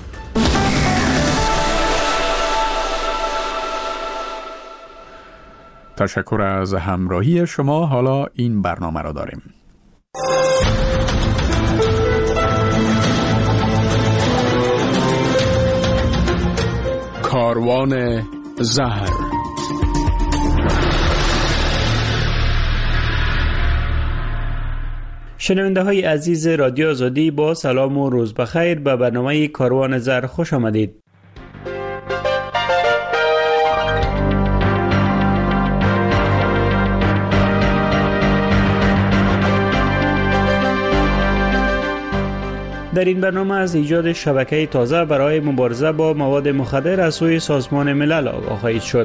تشکر از همراهی شما. حالا این برنامه را داریم. کاروان زهر. شنونده های عزیز رادیو آزادی، با سلام و روز بخیر به برنامه کاروان زهر خوش آمدید. در این برنامه از ایجاد شبکه تازه برای مبارزه با مواد مخدر از سوی سازمان ملل آگاه خواهید شد.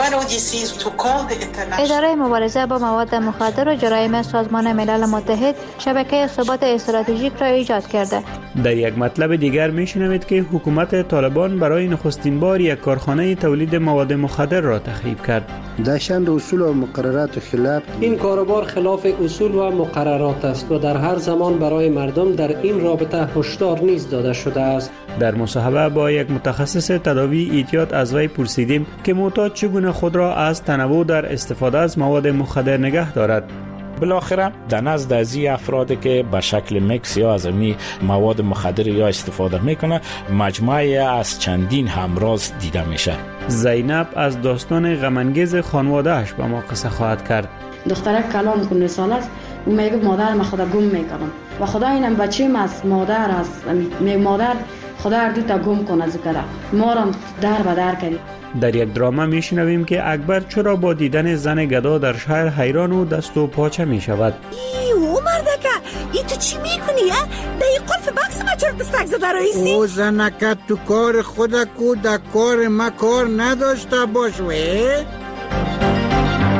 اداره مبارزه با مواد مخدر و جرایم سازمان ملل متحد شبکه ثبات استراتژیک را ایجاد کرده. در یک مطلب دیگر میشنوید که حکومت طالبان برای نخستین بار یک کارخانه تولید مواد مخدر را تخریب کرد. داشتن اصول و مقررات خلاف این کاروبار خلاف اصول و مقررات است و در هر زمان برای مردم در این رابطه هشدار نیز داده شده است. در مصاحبه با یک متخصص تداوی ایتیاد از وی پرسیدیم که معتاد چگونه خود را از تنوع در استفاده از مواد مخدر نگه دارد. بالاخره در نزد از افرادی که به شکل میکس یا از مواد مخدر یا استفاده میکنه، مجموعه از چندین همراز دیده میشه. زینب از داستان غم‌انگیز خانواده‌اش با ما قصه خواهد کرد. دختره کلام کنه سال است، اون میگه مادر من خدا گم میکنم و خدا اینم بچه‌م از مادر است، مادر خدا هر دو تا گم کنه ذکر ما را در به در کنی. در یک دراما میشنویم که اکبر چرا با دیدن زن گدا در شهر حیران و دست و پاچه میشود. او مردکه ای تو چی میکنی؟ در این قلف بکس ما چرا دستک زده رئیسی؟ او زنکت تو کار خود کو در کار ما کار نداشته باش وی؟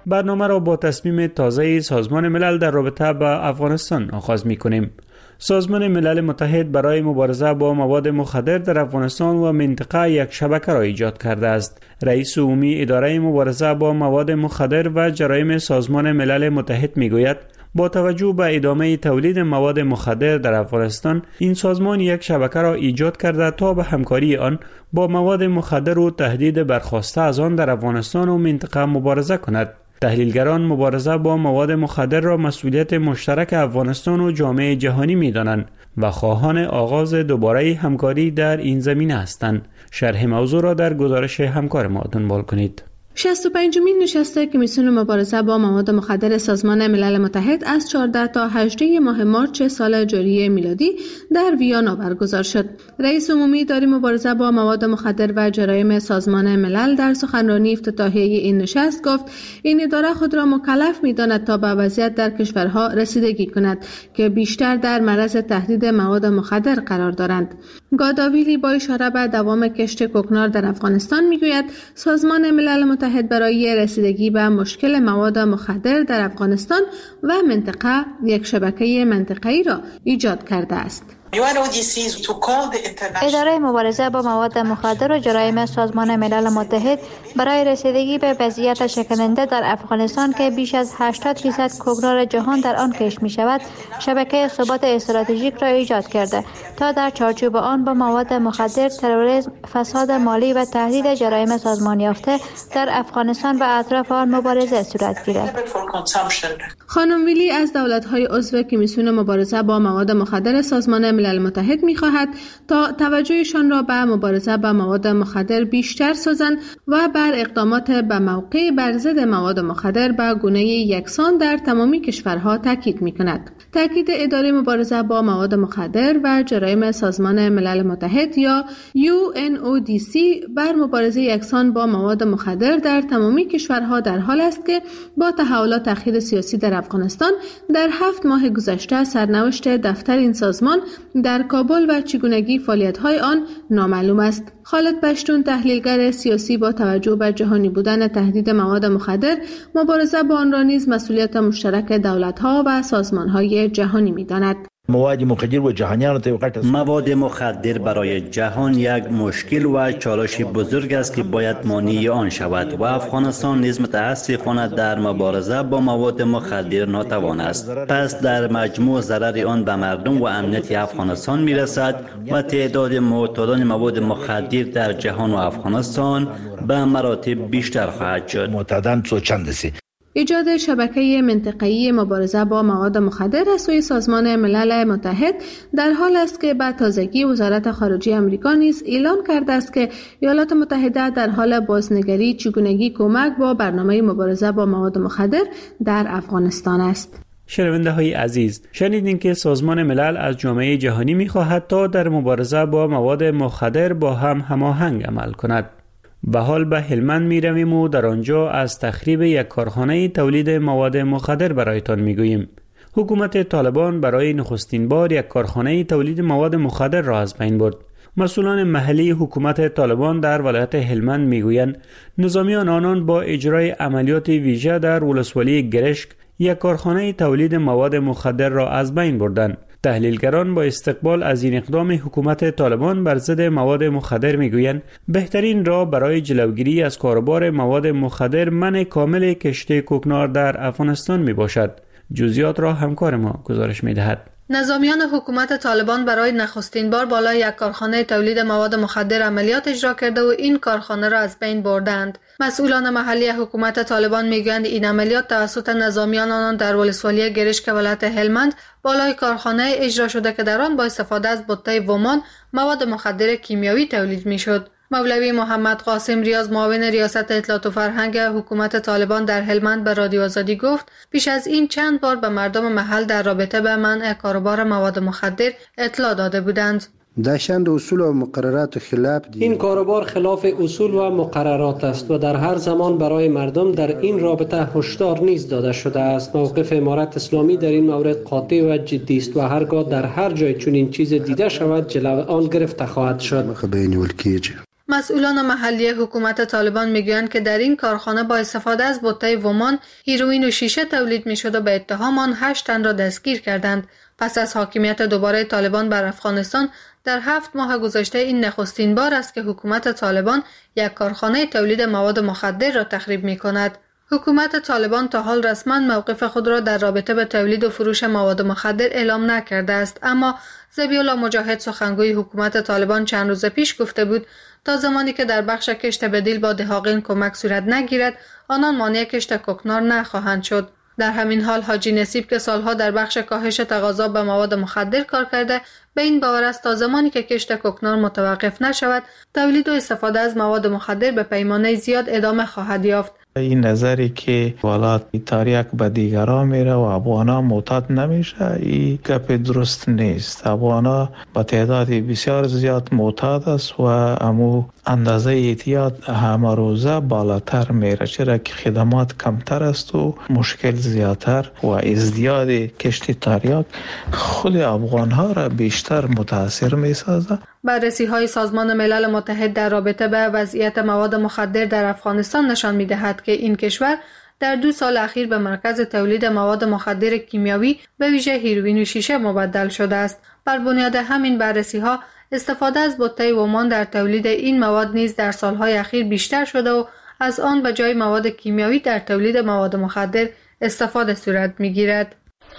برنامه را با تصمیم تازه سازمان ملل در رابطه با افغانستان آغاز می‌کنیم. سازمان ملل متحد برای مبارزه با مواد مخدر در افغانستان و منطقه یک شبکه را ایجاد کرده است. رئیس عمومی اداره مبارزه با مواد مخدر و جرایم سازمان ملل متحد میگوید با توجه به ادامه تولید مواد مخدر در افغانستان، این سازمان یک شبکه را ایجاد کرده تا به همکاری آن با مواد مخدر و تهدید برخاسته از آن در افغانستان و منطقه مبارزه کند. تحلیلگران مبارزه با مواد مخدر را مسئولیت مشترک افغانستان و جامعه جهانی می‌دانند و خواهان آغاز دوباره همکاری در این زمینه هستند. شرح موضوع را در گزارش همکار ما دنبال کنید. 65مین نشست کمیسیون مبارزه با مواد مخدر سازمان ملل متحد از 14 تا 18 ماه مارس سال جاری میلادی در ویانا برگزار شد. رئیس عمومی اداره مبارزه با مواد مخدر و جرایم سازمان ملل در سخنرانی افتتاحیه این نشست گفت این اداره خود را مکلف می‌داند تا به وضعیت در کشورها رسیدگی کند که بیشتر در معرض تهدید مواد مخدر قرار دارند. گاداویلی با اشاره به دوام کشت کوکنار در افغانستان میگوید سازمان ملل متحد برای رسیدگی به مشکل مواد مخدر در افغانستان و منطقه یک شبکه منطقه‌ای را ایجاد کرده است. اداره مبارزه با مواد مخدر و جرایم سازمان ملل متحد برای رسیدگی به وضعیت شکننده در افغانستان که بیش از 80% کوکنار جهان در آن کشت می شود، شبکه ثبات استراتژیک را ایجاد کرده تا در چارچوب آن با مواد مخدر، تروریسم، فساد مالی و تهدید جرایم سازمان یافته در افغانستان و اطراف آن مبارزه صورت گیرد. خانم ویلی از دولت‌های عضو کمیسیون مبارزه با مواد مخدر سازمان ملل متحد می‌خواهد تا توجهشان را به مبارزه با مواد مخدر بیشتر سازند و بر اقدامات به موقع بر ضد مواد مخدر به گونه یکسان در تمامی کشورها تاکید می‌کند. تاکید اداره مبارزه با مواد مخدر و جرایم سازمان ملل متحد یا UNODC بر مبارزه یکسان با مواد مخدر در تمامی کشورها در حال است که با تحولات اخیر سیاسی در افغانستان در 7 ماه گذشته سرنوشت دفتر این سازمان در کابل و چگونگی فعالیت‌های آن نامعلوم است. خالد پشتون، تحلیلگر سیاسی، با توجه به جهانی بودن تهدید مواد مخدر، مبارزه با آن را نیز مسئولیت مشترک دولت‌ها و سازمان‌های جهانی می‌داند. مواد مخدر و جهانیان مواد مخدر برای جهان یک مشکل و چالش بزرگ است که باید مانع آن شود و افغانستان نیز متاسفانه در مبارزه با مواد مخدر ناتوان است. پس در مجموع ضرر آن به مردم و امنیت افغانستان میرسد و تعداد معتادان مواد مخدر در جهان و افغانستان به مراتب بیشتر خواهد شد. معتادان تو چند است؟ ایجاد شبکه منطقه‌ای مبارزه با مواد مخدر از سوی سازمان ملل متحد در حال است که به تازگی وزارت خارجه آمریکا نیز اعلام کرده است که ایالات متحده در حال بازنگری چگونگی کمک با برنامه مبارزه با مواد مخدر در افغانستان است. شنونده های عزیز، شنیدین که سازمان ملل از جامعه جهانی می‌خواهد تا در مبارزه با مواد مخدر با هم هماهنگ عمل کند. به حال به هلمند می رویم و در آنجا از تخریب یک کارخانه تولید مواد مخدر برایتان می گوییم. حکومت طالبان برای نخستین بار یک کارخانه تولید مواد مخدر را از بین برد. مسئولان محلی حکومت طالبان در ولایت هلمند می گویند نظامیان آنان با اجرای عملیات ویژه در ولسوالی گرشک یک کارخانه تولید مواد مخدر را از بین بردند. تحلیلگران با استقبال از این اقدام حکومت طالبان بر ضد مواد مخدر میگویند بهترین راه برای جلوگیری از کاروبار مواد مخدر منع کامل کشت کوکنار در افغانستان می باشد. جزئیات را همکار ما گزارش می دهد. نظامیان حکومت طالبان برای نخستین بار بالای یک کارخانه تولید مواد مخدر عملیات اجرا کرده و این کارخانه را از بین بردند. مسئولان محلی حکومت طالبان میگویند این عملیات توسط نظامیان آنان در ولسوالی گرشک ولایت هلمند بالای کارخانه اجرا شده که در آن با استفاده از بطه ومان مواد مخدر کیمیایی تولید میشد. مولوی محمد قاسم ریاض، معاون ریاست اطلاعات و فرهنگ حکومت طالبان در هلمند به رادیو آزادی گفت پیش از این چند بار به مردم محل در رابطه به منع کاروبار مواد مخدر اطلاع داده بودند. داشتند اصول و مقررات خلاف این کاروبار خلاف اصول و مقررات است و در هر زمان برای مردم در این رابطه هشدار نیز داده شده است. موقف امارت اسلامی در این مورد قاطع و جدی است و هرگاه در هر جای چنین چیز دیده شود جلوی آن گرفته خواهد شد. مسئولان محلی حکومت طالبان میگویند که در این کارخانه با استفاده از بطه ومان هیروئین و شیشه تولید میشد و به اتهام آن 8 تن را دستگیر کردند. پس از حاکمیت دوباره طالبان بر افغانستان در 7 ماه گذشته این نخستین بار است که حکومت طالبان یک کارخانه تولید مواد مخدر را تخریب می‌کند. حکومت طالبان تا حال رسما موقف خود را در رابطه به تولید و فروش مواد مخدر اعلام نکرده است، اما ذبیح الله مجاهد سخنگوی حکومت طالبان چند روز پیش گفته بود تا زمانی که در بخش کشت بدیل با دهاقین کمک صورت نگیرد آنان مانع کشت کوکنار نخواهند شد. در همین حال حاجی نصیب که سالها در بخش کاهش تقاضا به مواد مخدر کار کرده به این باور است تا زمانی که کشت کوکنار متوقف نشود تولید و استفاده از مواد مخدر به پیمانه زیاد ادامه خواهد یافت. این نظری که ولایت تاریک به دیگران میره و افغانا معتاد نمیشه این گپ درست نیست. افغانا با تعداد بسیار زیاد معتاد است و امو اندازه اعتیاد همه روزه بالاتر میره، چرا که خدمات کمتر است و مشکل زیادتر و ازدیاد کشت تاریک خود افغان ها را بیشتر متاثر میسازه. بررسی های سازمان ملل متحد در رابطه به وضعیت مواد مخدر در افغانستان نشان می‌دهد که این کشور در 2 سال اخیر به مرکز تولید مواد مخدر کیمیاوی به ویژه هیروئین و شیشه مبدل شده است. بر بنیاد همین بررسی ها استفاده از بطه ومان در تولید این مواد نیز در سالهای اخیر بیشتر شده و از آن به جای مواد کیمیاوی در تولید مواد مخدر استفاده صورت می‌گیرد.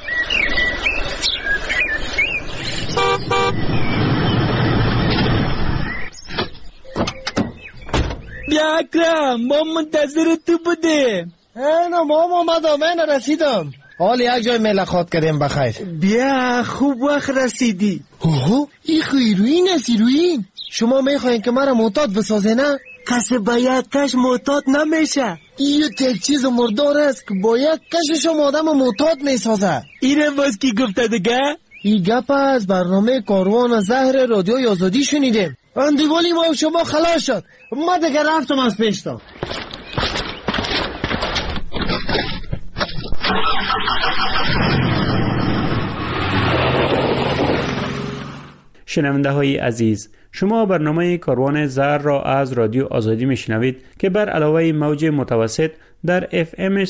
بیا اکرم ما منتظر تو بودیم. نه ما من رسیدم. حال یک جای ملاقات کردیم بخیر. بیا خوب وقت رسیدی. اوه این هیروئین است. هیروئین شما میخواین که مرا معتاد بسازه نه؟ کسی باید کش معتاد نمیشه. این یک چیز مردار است که باید کشش آدم معتاد میسازه. اینه باز کی گفته دیگه؟ این گپ از برنامه کاروان زهر رادیوی آزادی شنیدیم. اندیوالی ما شما خلاص شد. ما دیگه رفتم از پیشتا. شنونده های عزیز، شما برنامه کاروان زهر را از رادیو آزادی میشنوید که بر علاوه موج متوسط در FM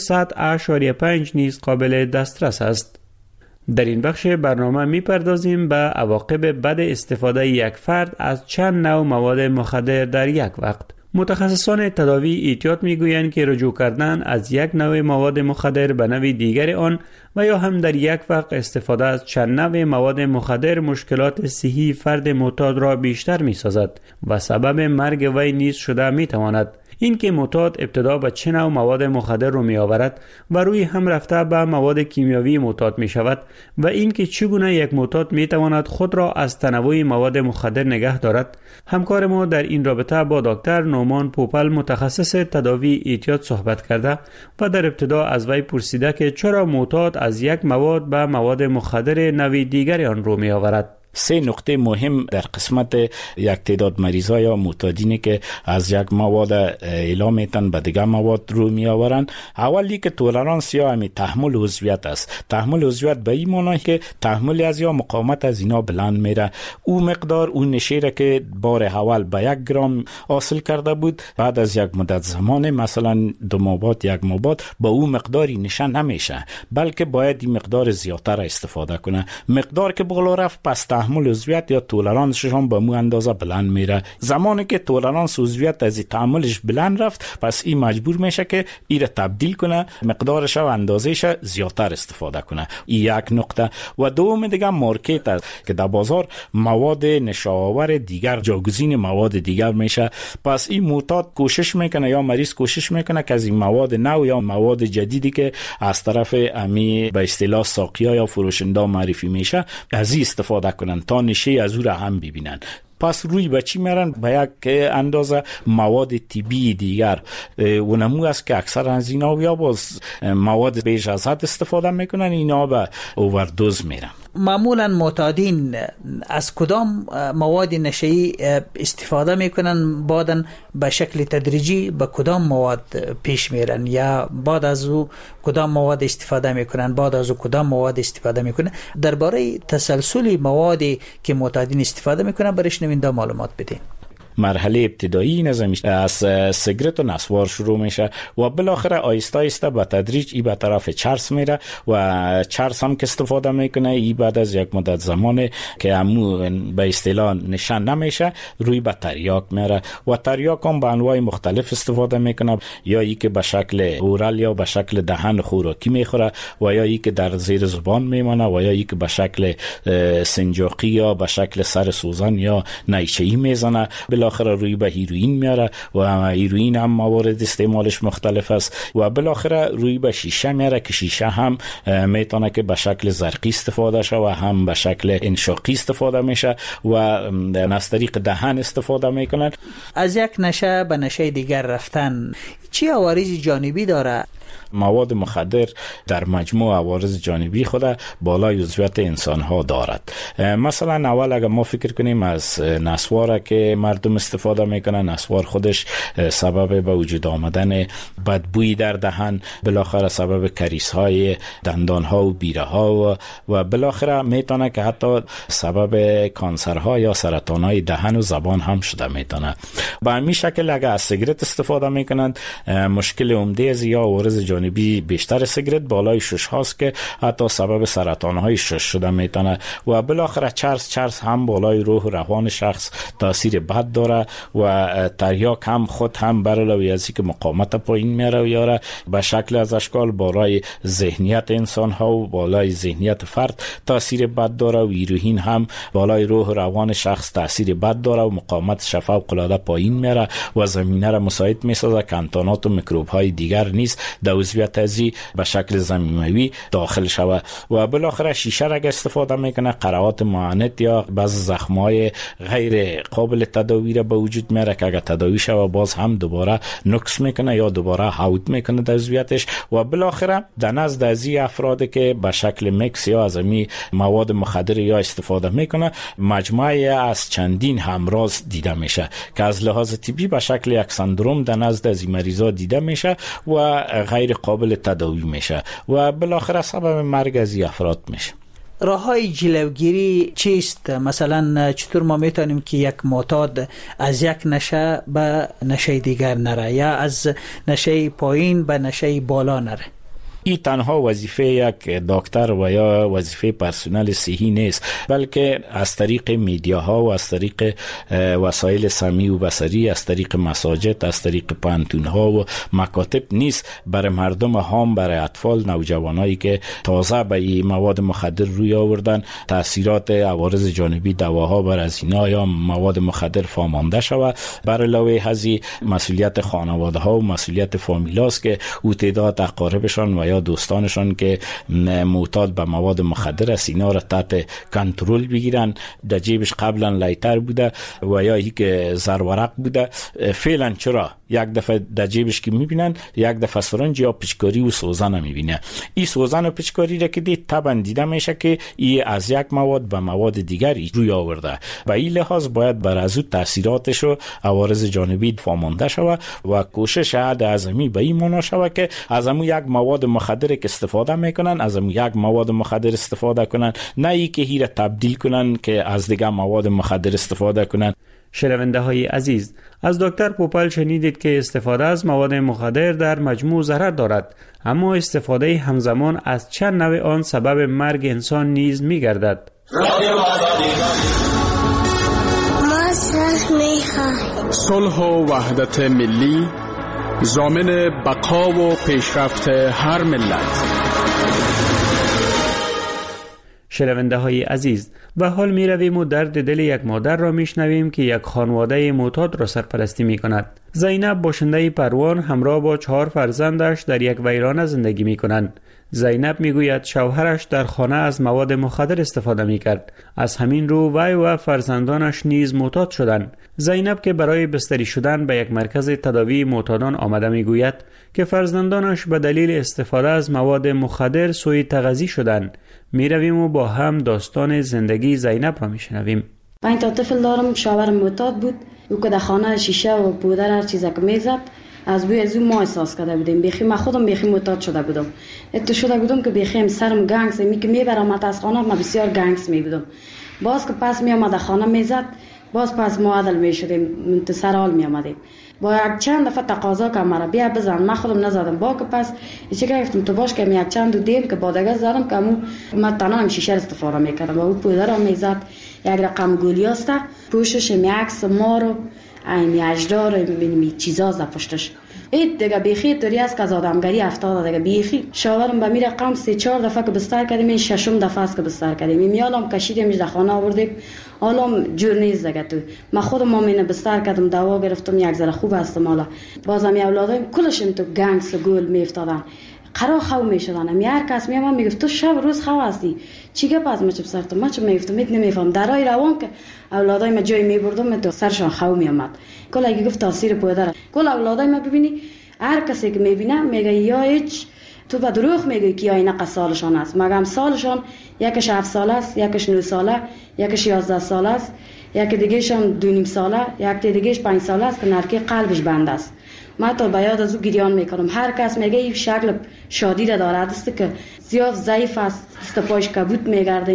100.5 نیز قابل دسترس است. در این بخش برنامه میپردازیم به عواقب بد استفاده یک فرد از چند نوع مواد مخدر در یک وقت. متخصصان تداوی احتیاط میگویند که رجوع کردن از یک نوع مواد مخدر به نوع دیگر آن و یا هم در یک وقت استفاده از چند نوع مواد مخدر مشکلات صحی فرد معتاد را بیشتر میسازد و سبب مرگ وی نیز شده میتواند. این که معتاد ابتدا به چه نوع مواد مخدر رو می آورد و روی هم رفته به مواد کیمیاوی معتاد می شود و این که چگونه یک معتاد می تواند خود را از تنوع مواد مخدر نگه دارد. همکار ما در این رابطه با دکتر نومان پوپل متخصص تداوی احتیاط صحبت کرده و در ابتدا از وی پرسیده که چرا معتاد از یک مواد به مواد مخدر نوع دیگر آن رو می آورد. 3 نقطه مهم در قسمت یک تعداد مریضا یا معتادینی که از یک مواد اعلام میتن به دیگر مواد رو می آورن. اولی که تولرانس یا همی تحمل عضویت است. تحمل عضویت به این معنی که تحمل از یا مقاومت از اینا بلند میره. او مقدار اون نشیره که بار اول به 1 گرم حاصل کرده بود بعد از یک مدت زمان مثلا 2 ماه بعد 1 ماه بعد با او مقداری نشان نمیشه، بلکه باید این مقدار زیادتر استفاده کنه. مقدار که بالا رفت پس تحمل عضویت یا تولرانسش هم به مو اندازه بلند میره. زمانی که تولرانس عضویت از تحملش بلند رفت پس این مجبور میشه که این را تبدیل کنه، مقدارش و اندازهش زیادتر استفاده کنه. این یک نقطه. و دوم دیگه مارکت است که در بازار مواد نشاور دیگر جاگزین مواد دیگر میشه. پس این معتاد کوشش میکنه یا مریض کوشش میکنه که از این مواد نو یا مواد جدیدی که از طرف امی به اصطلاح ساقیا یا فروشنده معرفی میشه از این استفاده کنن تا نشه از او را هم ببینن. پس روی به چی میرن؟ به یک اندازه مواد طبی دیگر و نمو است که اکثر از اینا یا باز مواد بیش از حد استفاده میکنن، اینا به اووردوز میرن. معمولا معتادین از کدام مواد نشئی استفاده میکنن؟ بعداً به شکل تدریجی به کدام مواد پیش میرن یا بعد از او کدام مواد استفاده میکنن، بعد از او کدام مواد استفاده میکنن؟ درباره تسلسل موادی که معتادین استفاده میکنن برای شنونده معلومات بدین. مرحله ابتدایی نظامی از سیگرت و نسوار شروع میشه و بالاخره آیسته آیسته به تدریج ای به طرف چرس میره و چرس هم که استفاده میکنه ای بعد از یک مدت زمان که همو به اصطلاح نشان نمیشه روی به تریاک میره و تریاک هم به انواع مختلف استفاده میکنه، یا ای که به شکل اورال یا به شکل دهن خوراکی میخوره و یا ای که در زیر زبان میمانه و یا ای که به شکل سنجاقی یا به شکل سر سوزن یا نیچه‌ای میزنه. بالاخره روی به هیروئین میاره و هیروئین هم موارد استعمالش مختلف است و بالاخره روی به شیشه میاره که شیشه هم میتونه که به شکل زرقی استفاده شه و هم به شکل انشاقی استفاده میشه و از طریق دهن استفاده میکنن. از یک نشه به نشه دیگر رفتن چی عوارض جانبی داره؟ مواد مخدر در مجموع عوارض جانبی خود بالای عضویت انسان ها دارد. مثلا اول اگر ما فکر کنیم از نسوار که مردم استفاده میکنن، نسوار خودش سبب به وجود آمدن بدبویی در دهن، بالاخره سبب کریس های دندان ها و بیره ها و بالاخره میتونه که حتی سبب کانسرها یا سرطان های دهن و زبان هم شده میتونه. به همین شکل اگر از سیگرت استفاده میکنند، مشکل عمده از یا عوارض جانبی بیشتر سیگرت بالای شش هاست که حتی سبب سرطان های شش شده میتونه و بالاخره چرس هم بالای روح و روان شخص تاثیر بد داره و تریاک هم خود هم برعلاوه از اینکه مقاومت پایین میاره و یاره به شکل از اشکال بالای ذهنیت انسان ها و بالای ذهنیت فرد تاثیر بد داره و هیروئین هم بالای روح و روان شخص تاثیر بد داره و مقاومت شفا و قلاده پایین میاره و زمینه را مساعد میسازه که انتانات و میکروب های دیگر نیست در عضویت ازی به شکل ضمیموی داخل شود و بالاخره شیشه را استفاده میکنه، قرعات معاند یا بعض زخمای غیر قابل تداوی را به وجود میاره که اگر تداوی شود باز هم دوباره نقص میکنه یا دوباره حود میکنه در عضویتش و بالاخره در نزد ازی افراد که به شکل میکس یا از امی مواد مخدر یا استفاده میکنه مجموعه از چندین همراز دیده میشه که از لحاظ طبی به شکل یک سندروم در نزد از مریضا دیده میشه و غیر قابل تداوی میشه و بالاخره سبب مرگ از افراد میشه. راههای جلوگیری چیست؟ مثلا چطور ما میتونیم که یک معتاد از یک نشه به نشه دیگر نره یا از نشه پایین به نشه بالا نره؟ این تنها وظیفه یک دکتر و یا وظیفه پرسنل صحی نیست، بلکه از طریق میدیاها و از طریق وسایل سمعی و بصری، از طریق مساجد، از طریق پانتونها و مکاتب نیست برای مردم هم، برای اطفال، نوجوانایی که تازه به این مواد مخدر روی آوردن تاثیرات عوارض جانبی دواها بر از اینا یا مواد مخدر فامانده شود. برای علاوه از مسئولیت خانواده ها و مسئولیت فامیلاست که او تعداد اقاربشان و یا دوستانشان که معتاد به مواد مخدر است اینا را تحت کنترل بگیرن. در جیبش قبلا لایتر بوده و یا ای که زرورق بوده، فعلا چرا یک دفعه در جیبش که میبینن یک دفعه سرنج یا پیچکاری و سوزن میبینه. این سوزن و پیچکاری را که دید طبعا دیده میشه که این از یک مواد به مواد دیگری روی آورده. به این لحاظ باید بر از او تاثیراتش و عوارض جانبی فامانده شود و کوشش عد اعظمی به این معنا شود که از همون یک مواد مخدر که استفاده میکنن از همون یک مواد مخدر استفاده کنن، نه ای که هی را تبدیل کنن که از دیگه مواد مخدر استفاده کنن. شنونده های عزیز، از دکتر پوپل شنیدید که استفاده از مواد مخدر در مجموع ضرر دارد، اما استفاده همزمان از چند نوع آن سبب مرگ انسان نیز می گردد. ما صلح و وحدت ملی ضامن بقا و پیشرفت هر ملت. شنونده های عزیز، و حال می رویم و درد دل یک مادر را می شنویم که یک خانواده معتاد را سرپرستی می کند. زینب باشنده پروان همراه با 4 فرزندش در یک ویرانه زندگی می کنند. زینب می گوید شوهرش در خانه از مواد مخدر استفاده می کرد. از همین رو وی و فرزندانش نیز معتاد شدند. زینب که برای بستری شدن به یک مرکز تداوی معتادان آمده می گوید که فرزندانش به دلیل استفاده از مواد مخدر سوی تغذی شدند. می رویم و با هم داستان زندگی زینب را می شنویم. من تا طفل دارم، شوهرم معتاد بود. او که در خانه شیشه و پودر هر چیزی که میزد از بوی از اون ما احساس کرده بودیم. بیخی من خودم بیخی معتاد شده بودم. اتو شده بودم که بیخی سرم گنگس می که میبرم از خانه، من بسیار گنگس می بودم. باز که پس می آمد خانه میزد، باز پس ما عدل می شدیم، سر حال می آمدیم. با یک چند دفعه تقاضا که مرا بیا بزن، من خودم نزدم. با که پس چه گفتم تو باش که یک چند دیم که بادگه زدم که من تنها هم شیشه استفاده میکردم و او پودر هم میزد. یک رقم گولی است، پوشش می عکس ما رو این اجدار می چیزا ز پشتش. این دیگه بیخی طوری است که از آدمگری افتاده دیگه بیخی. شاورم به می رقم 3-4 دفعه که بستر کردیم، این ششم دفعه است که بستر کردیم. میالم کشیدیم در خانه آوردیم. حالا جور نیست دیگه تو. من خودم مامینه بستر کردم، دوا گرفتم، یک ذره خوب هستم. حالا بازم اولادایم کلشم تو گنگس گل میافتادن. قرار خو میشدن. هر کس میام میگفت تو شب روز خو هستی. چی گپ از مچ بسرت؟ ما چه میفتم نمیفهم. درای روان که اولادای ما جای میبردم تو سرشان خو میامد. کلا گفت تاثیر پدر. کلا اولادای ما ببینی هر کسی که میبینه میگه یا هیچ تو به دروغ میگی که اینا سالشان است. مگم سالشان یکش 7 ساله است، یکش 9 ساله، یکش 11 ساله است، یک دیگهشان 2.5 ساله، یک دیگهش 5 ساله است که نرکی قلبش بند است. من تا بیاد از او گریان میکنم. هر کس میگه این شکل شادی را دارد است که زیاد ضعیف است، پایش کبوت میگرده.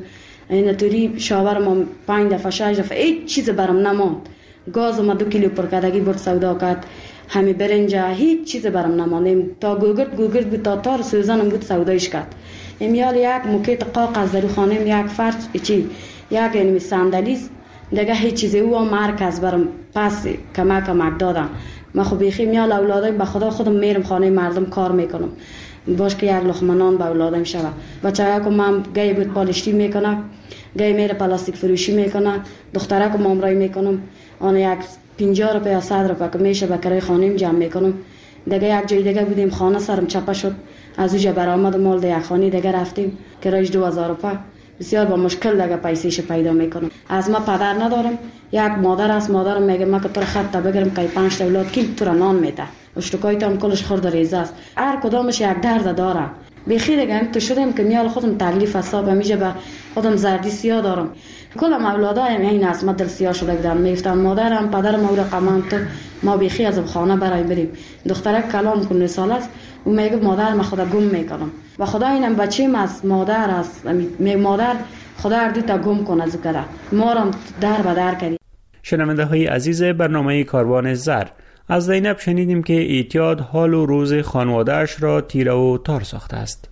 این طوری شاور ما 5 دفعه 6 دفعه هیچ چیز برام نماند. گاز ما 2 کیلو پرکدگی برد سودا کرد، همه برنجا هیچ چیز برام نماندیم. تا گوگرد بود تا تار سوزنم بود سودایش کرد. امیال یک موکیت قاق از در خانم، یک فرش چی، یک اینمی صندلیز دیگه هیچ چیزی او مرکز برام پس کمک دادم. من خب بیخی میال اولادایم به خدا خودم میرم خانه مردم کار میکنم. باش که یک لقمه نان به اولادایم شوه. بچه‌ها که من گای بود پالشتی میکنه، گای میره پلاستیک فروشی میکنه، دختره که مامرای میکنم، آن یک 50 روپیه یا 100 روپیه که میشه به کرای خانم جمع میکنم. دیگه یک جای دیگه بودیم خانه سرم چپه شد، از اونجا برآمد مال یک خانه دیگه رفتیم کرایش 2000 روپیه. بسیار با مشکل دیگه پیسه‌ش پیدا میکنم. از ما پدر ندارم، یک مادر است. مادرم میگه من که تو خط بگیرم که 5 تا اولاد کی تو را نان میده، اشتکایت هم کلش خورد ریزه است. هر کدامش یک درد داره. بخیر دیگه تو شدم که میال خودم تکلیف حساب میشه، به خودم زردی سیاه دارم. کلم اولادایم این است. من دل سیاه شده بودم، میگفتم مادرم پدرم او رقمم تو ما بخیر از خانه برای بریم. دختره کلام کنه سال است، او میگه مادر من خدا گم میکنم و خدا اینم بچه‌م از مادر است. مادر خدا هر دو تا گم کنه ذکر ما را در به در کردی. شنونده های عزیز برنامه کاروان زر، از زینب شنیدیم که اعتیاد حال و روز خانواده‌اش را تیره و تار ساخته است.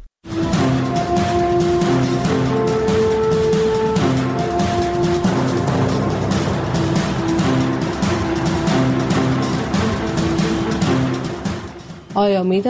آیا می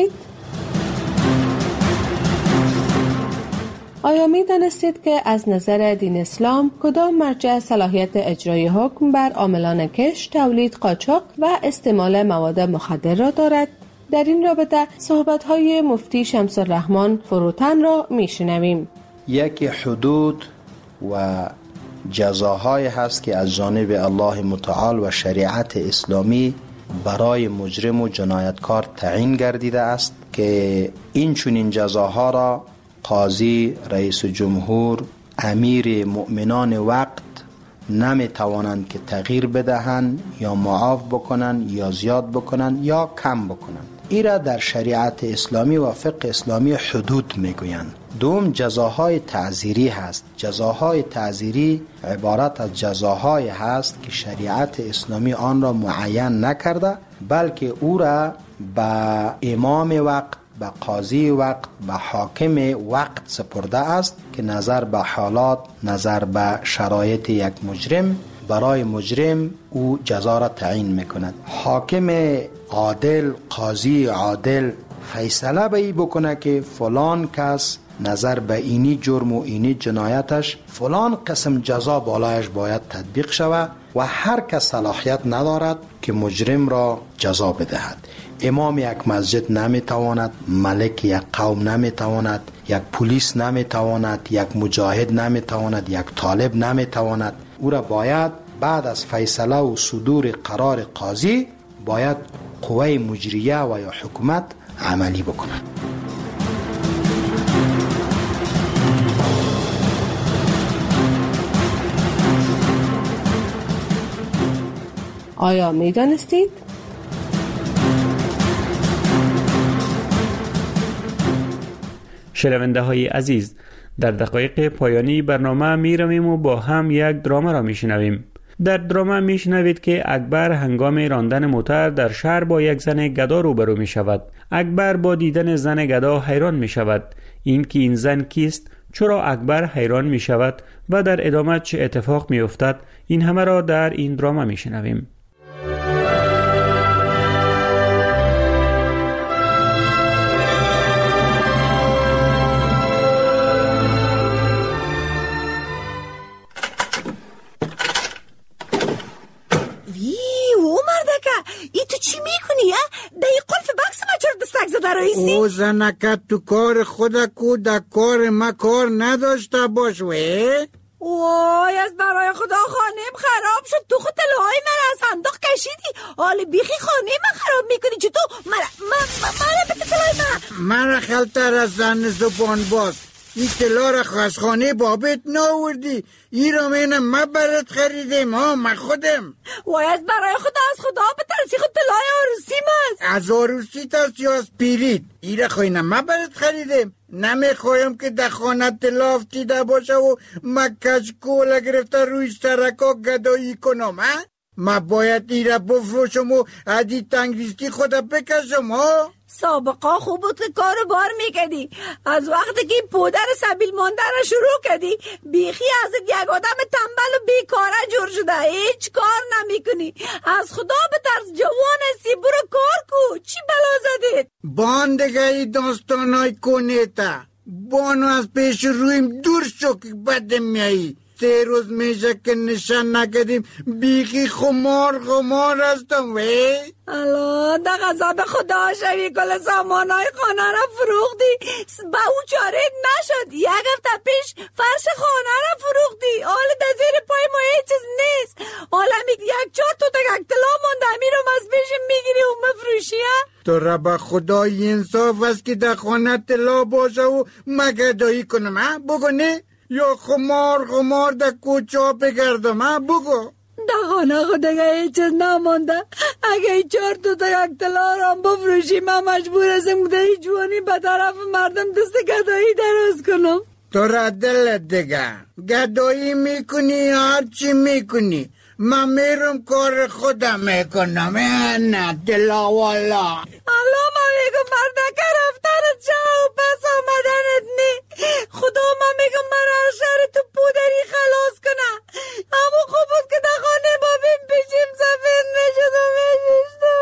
دانستید که از نظر دین اسلام کدام مرجع صلاحیت اجرای حکم بر عاملان کش، تولید، قاچاق و استعمال مواد مخدر را دارد؟ در این رابطه صحبت‌های مفتی شمس الرحمن فروتن را میشنویم. یکی حدود و جزاهای هست که از جانب الله متعال و شریعت اسلامی برای مجرم و جنایتکار تعیین گردیده است که این چنین جزاها را قاضی، رئیس جمهور، امیر مؤمنان وقت نمی توانند که تغییر بدهند یا معاف بکنند یا زیاد بکنند یا کم بکنند. ایرا در شریعت اسلامی و فقه اسلامی حدود میگویند. دوم جزاهای تعزیری هست. جزاهای تعزیری عبارت از جزاهای هست که شریعت اسلامی آن را معین نکرده، بلکه او را به امام وقت، به قاضی وقت، به حاکم وقت سپرده است که نظر به حالات، نظر به شرایط یک مجرم، برای مجرم او جزا را تعیین میکند. حاکم عادل، قاضی عادل فیصله به ای بکنه که فلان کس نظر به اینی جرم و اینی جنایتش فلان قسم جزا بالایش باید تطبیق شود و هر کس صلاحیت ندارد که مجرم را جزا بدهد. امام یک مسجد نمیتواند، ملک یک قوم نمیتواند، یک پلیس نمیتواند، یک مجاهد نمیتواند، یک طالب نمیتواند. او را باید بعد از فیصله و صدور قرار قاضی باید قوه مجریه و یا حکومت عملی بکند. آیا می دانستید؟ شنونده های عزیز، در دقایق پایانی برنامه می رویم و با هم یک دراما را می شنویم. در دراما میشنوید که اکبر هنگام راندن موتر در شهر با یک زن گدا روبرو می شود. اکبر با دیدن زن گدا حیران می شود. این که این زن کیست؟ چرا اکبر حیران می شود و در ادامه چه اتفاق می افتد؟ این همه را در این دراما می شنویم. او زنکت تو کار خود کو در کار ما کار نداشته باش وی؟ وای از برای خدا خانم خراب شد. تو خود طلاهای من از صندوق کشیدی. حالا بیخی خانه من خراب میکنی. چطور؟ من بده طلای من خلطر از زن زبان باز. این طلا را از خانه بابت ناوردی. ای را منم ما برات خریدم ها من خودم. وای از برای خدا از خدا بترسی. خود طلای عروسی ماست. از عروسی تاست یا از پیرید؟ ای را خوینم ما برات خریدم. نمیخوایم که در خانه طلا افتیده باشه و ما کشکوله گرفته روی سرکا گدایی کنم ها؟ ما باید ای را بفروشم و عدی تنگریستی خود بکشم ها؟ سابقا خوب بود که کارو بار میکردی. از وقتی که پودر سبیل مانده را شروع کردی بیخی از یک آدم تنبل و بیکاره جور شده. هیچ کار نمیکنی. از خدا بترس. جوان هستی برو کار کو. چی بلا زدید؟ باندگه ای داستانای کنیتا بانو از پیش رویم دور شو که بدم میایی. 3 روز میشه که نشان نکردیم بیخی خمار هستم وی. الله در غضب خدا شوی. کل سامانای خانه را فروختی. با او چاره نشد. 1 هفته پیش فرش خانه را فروختی. حالا در زیر پای ما هیچ چیز نیست. حالا 1-4 تا طلا مونده. میرم از پیش میگیری و مفروشی ها. تو را به خدای انصاف است که در خانه طلا باشه و مگدایی کنم ها؟ بگو نه؟ یا خمار در کوچه بگردم ها؟ بگو. در خانه خود اگه هیچ چیز نمانده. اگه 4 تا یک طلا را بفروشی من مجبور هستم در این جوانی به طرف مردم دست گدایی دراز کنم. تو را دلت دیگه گدایی میکنی هر چی میکنی. من میرم کار خودم میکنم. نه طلا والا. الله من میگم مردکه رفتنت چه و پس آمدنت نی. خدا من میگم من از شهر تو پودری خلاص کنم. اما خوب بود که در خانه بابیم پیشیم سفید میشد و میشد.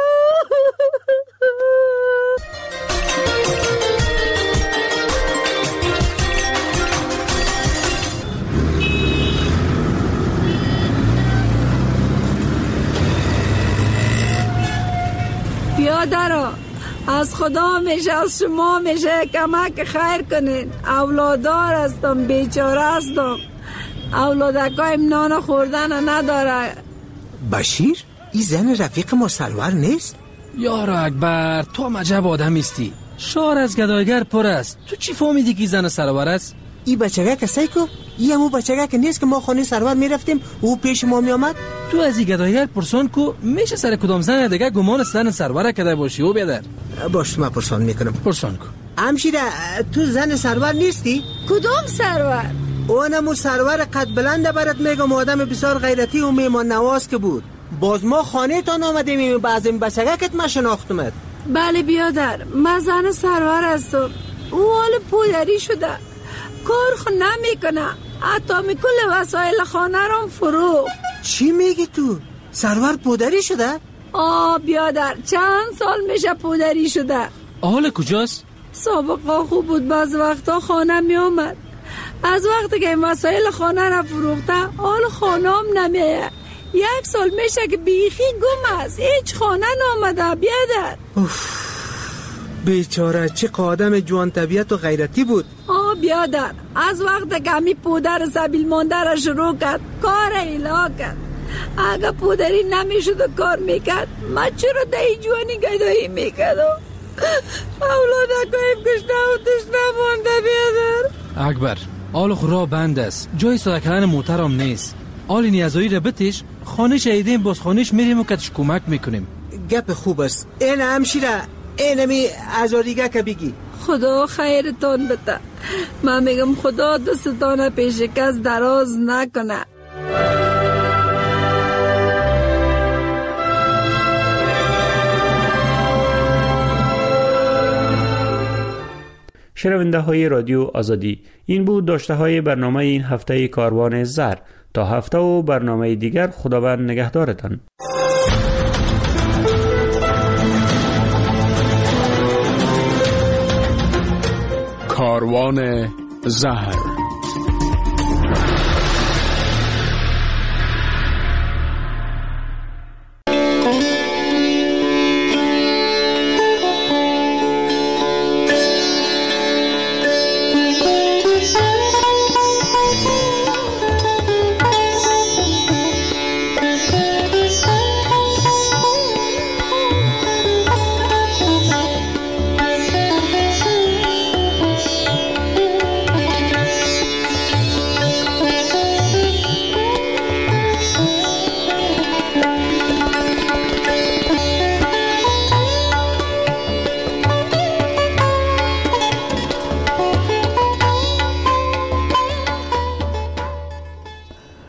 بیادرها از خدا میشه از شما میشه کمک خیر کنین. اولادار هستم بیچاره هستم. اولادکایم نان خوردن نداره. بشیر این زن رفیق ما سرور نیست؟ یارو اکبر تو هم عجب آدم استی. شهر از گدایگر پر است. تو چی فهمیدی که زن سرور است؟ ای بچگه کسایی که ای همو بچگه که نیست که ما خانه سرور میرفتیم او پیش ما میامد. تو از این گدایگر پرسان کو میشه سر کدام زن دیگه گمان زن سرور کده باشی او بیادر. باش من پرسان میکنم. پرسان کو. همشیره تو زن سرور نیستی؟ کدام سرور؟ اونمو سرور قد بلنده برات میگم. آدم بسیار غیرتی و میمان نواز که بود. باز ما خانه تان آمدیم بعضی بچگه کت ما شناختمت. بله بیادر من زن سرور هستم. او حال پودری شده. کار خود نمیکنه. حتی کل وسایل خانه را فروخت. چی میگی تو؟ سرور پودری شده؟ بیادر چند سال میشه پودری شده. حال کجاست؟ سابقا خوب بود. بعض وقتا خانه می آمد. از وقتی که این وسایل خانه را فروخته حال خانه هم نمیه. 1 سال میشه که بیخی گم است. هیچ خانه نامده بیادر. بیچاره چه آدم جوان طبیعت و غیرتی بود. بیادر از وقت که همی پودر سبیل مانده را شروع کرد کار ایلا کرد. اگه پودری نمیشد و کار میکرد من چرا دهی جوانی گدایی میکردم. اولادکایم کشته و تشنه مانده بیادر. اکبر آل خورا بند است. جای ساده کردن موترم نیست. آل نیازایی را بتش خانه شهیدیم باز خانهش میریم و کتش کمک میکنیم. گپ خوب است. این همشیره اینمی ازاریگه که بگی. خدا خیرتان بده. من میگم خدا دستان پیش کس دراز نکنه. شنونده های رادیو آزادی، این بود داشته های برنامه این هفته کاروان زر. تا هفته و برنامه دیگر خداوند نگهدارتان. کاروان زهر.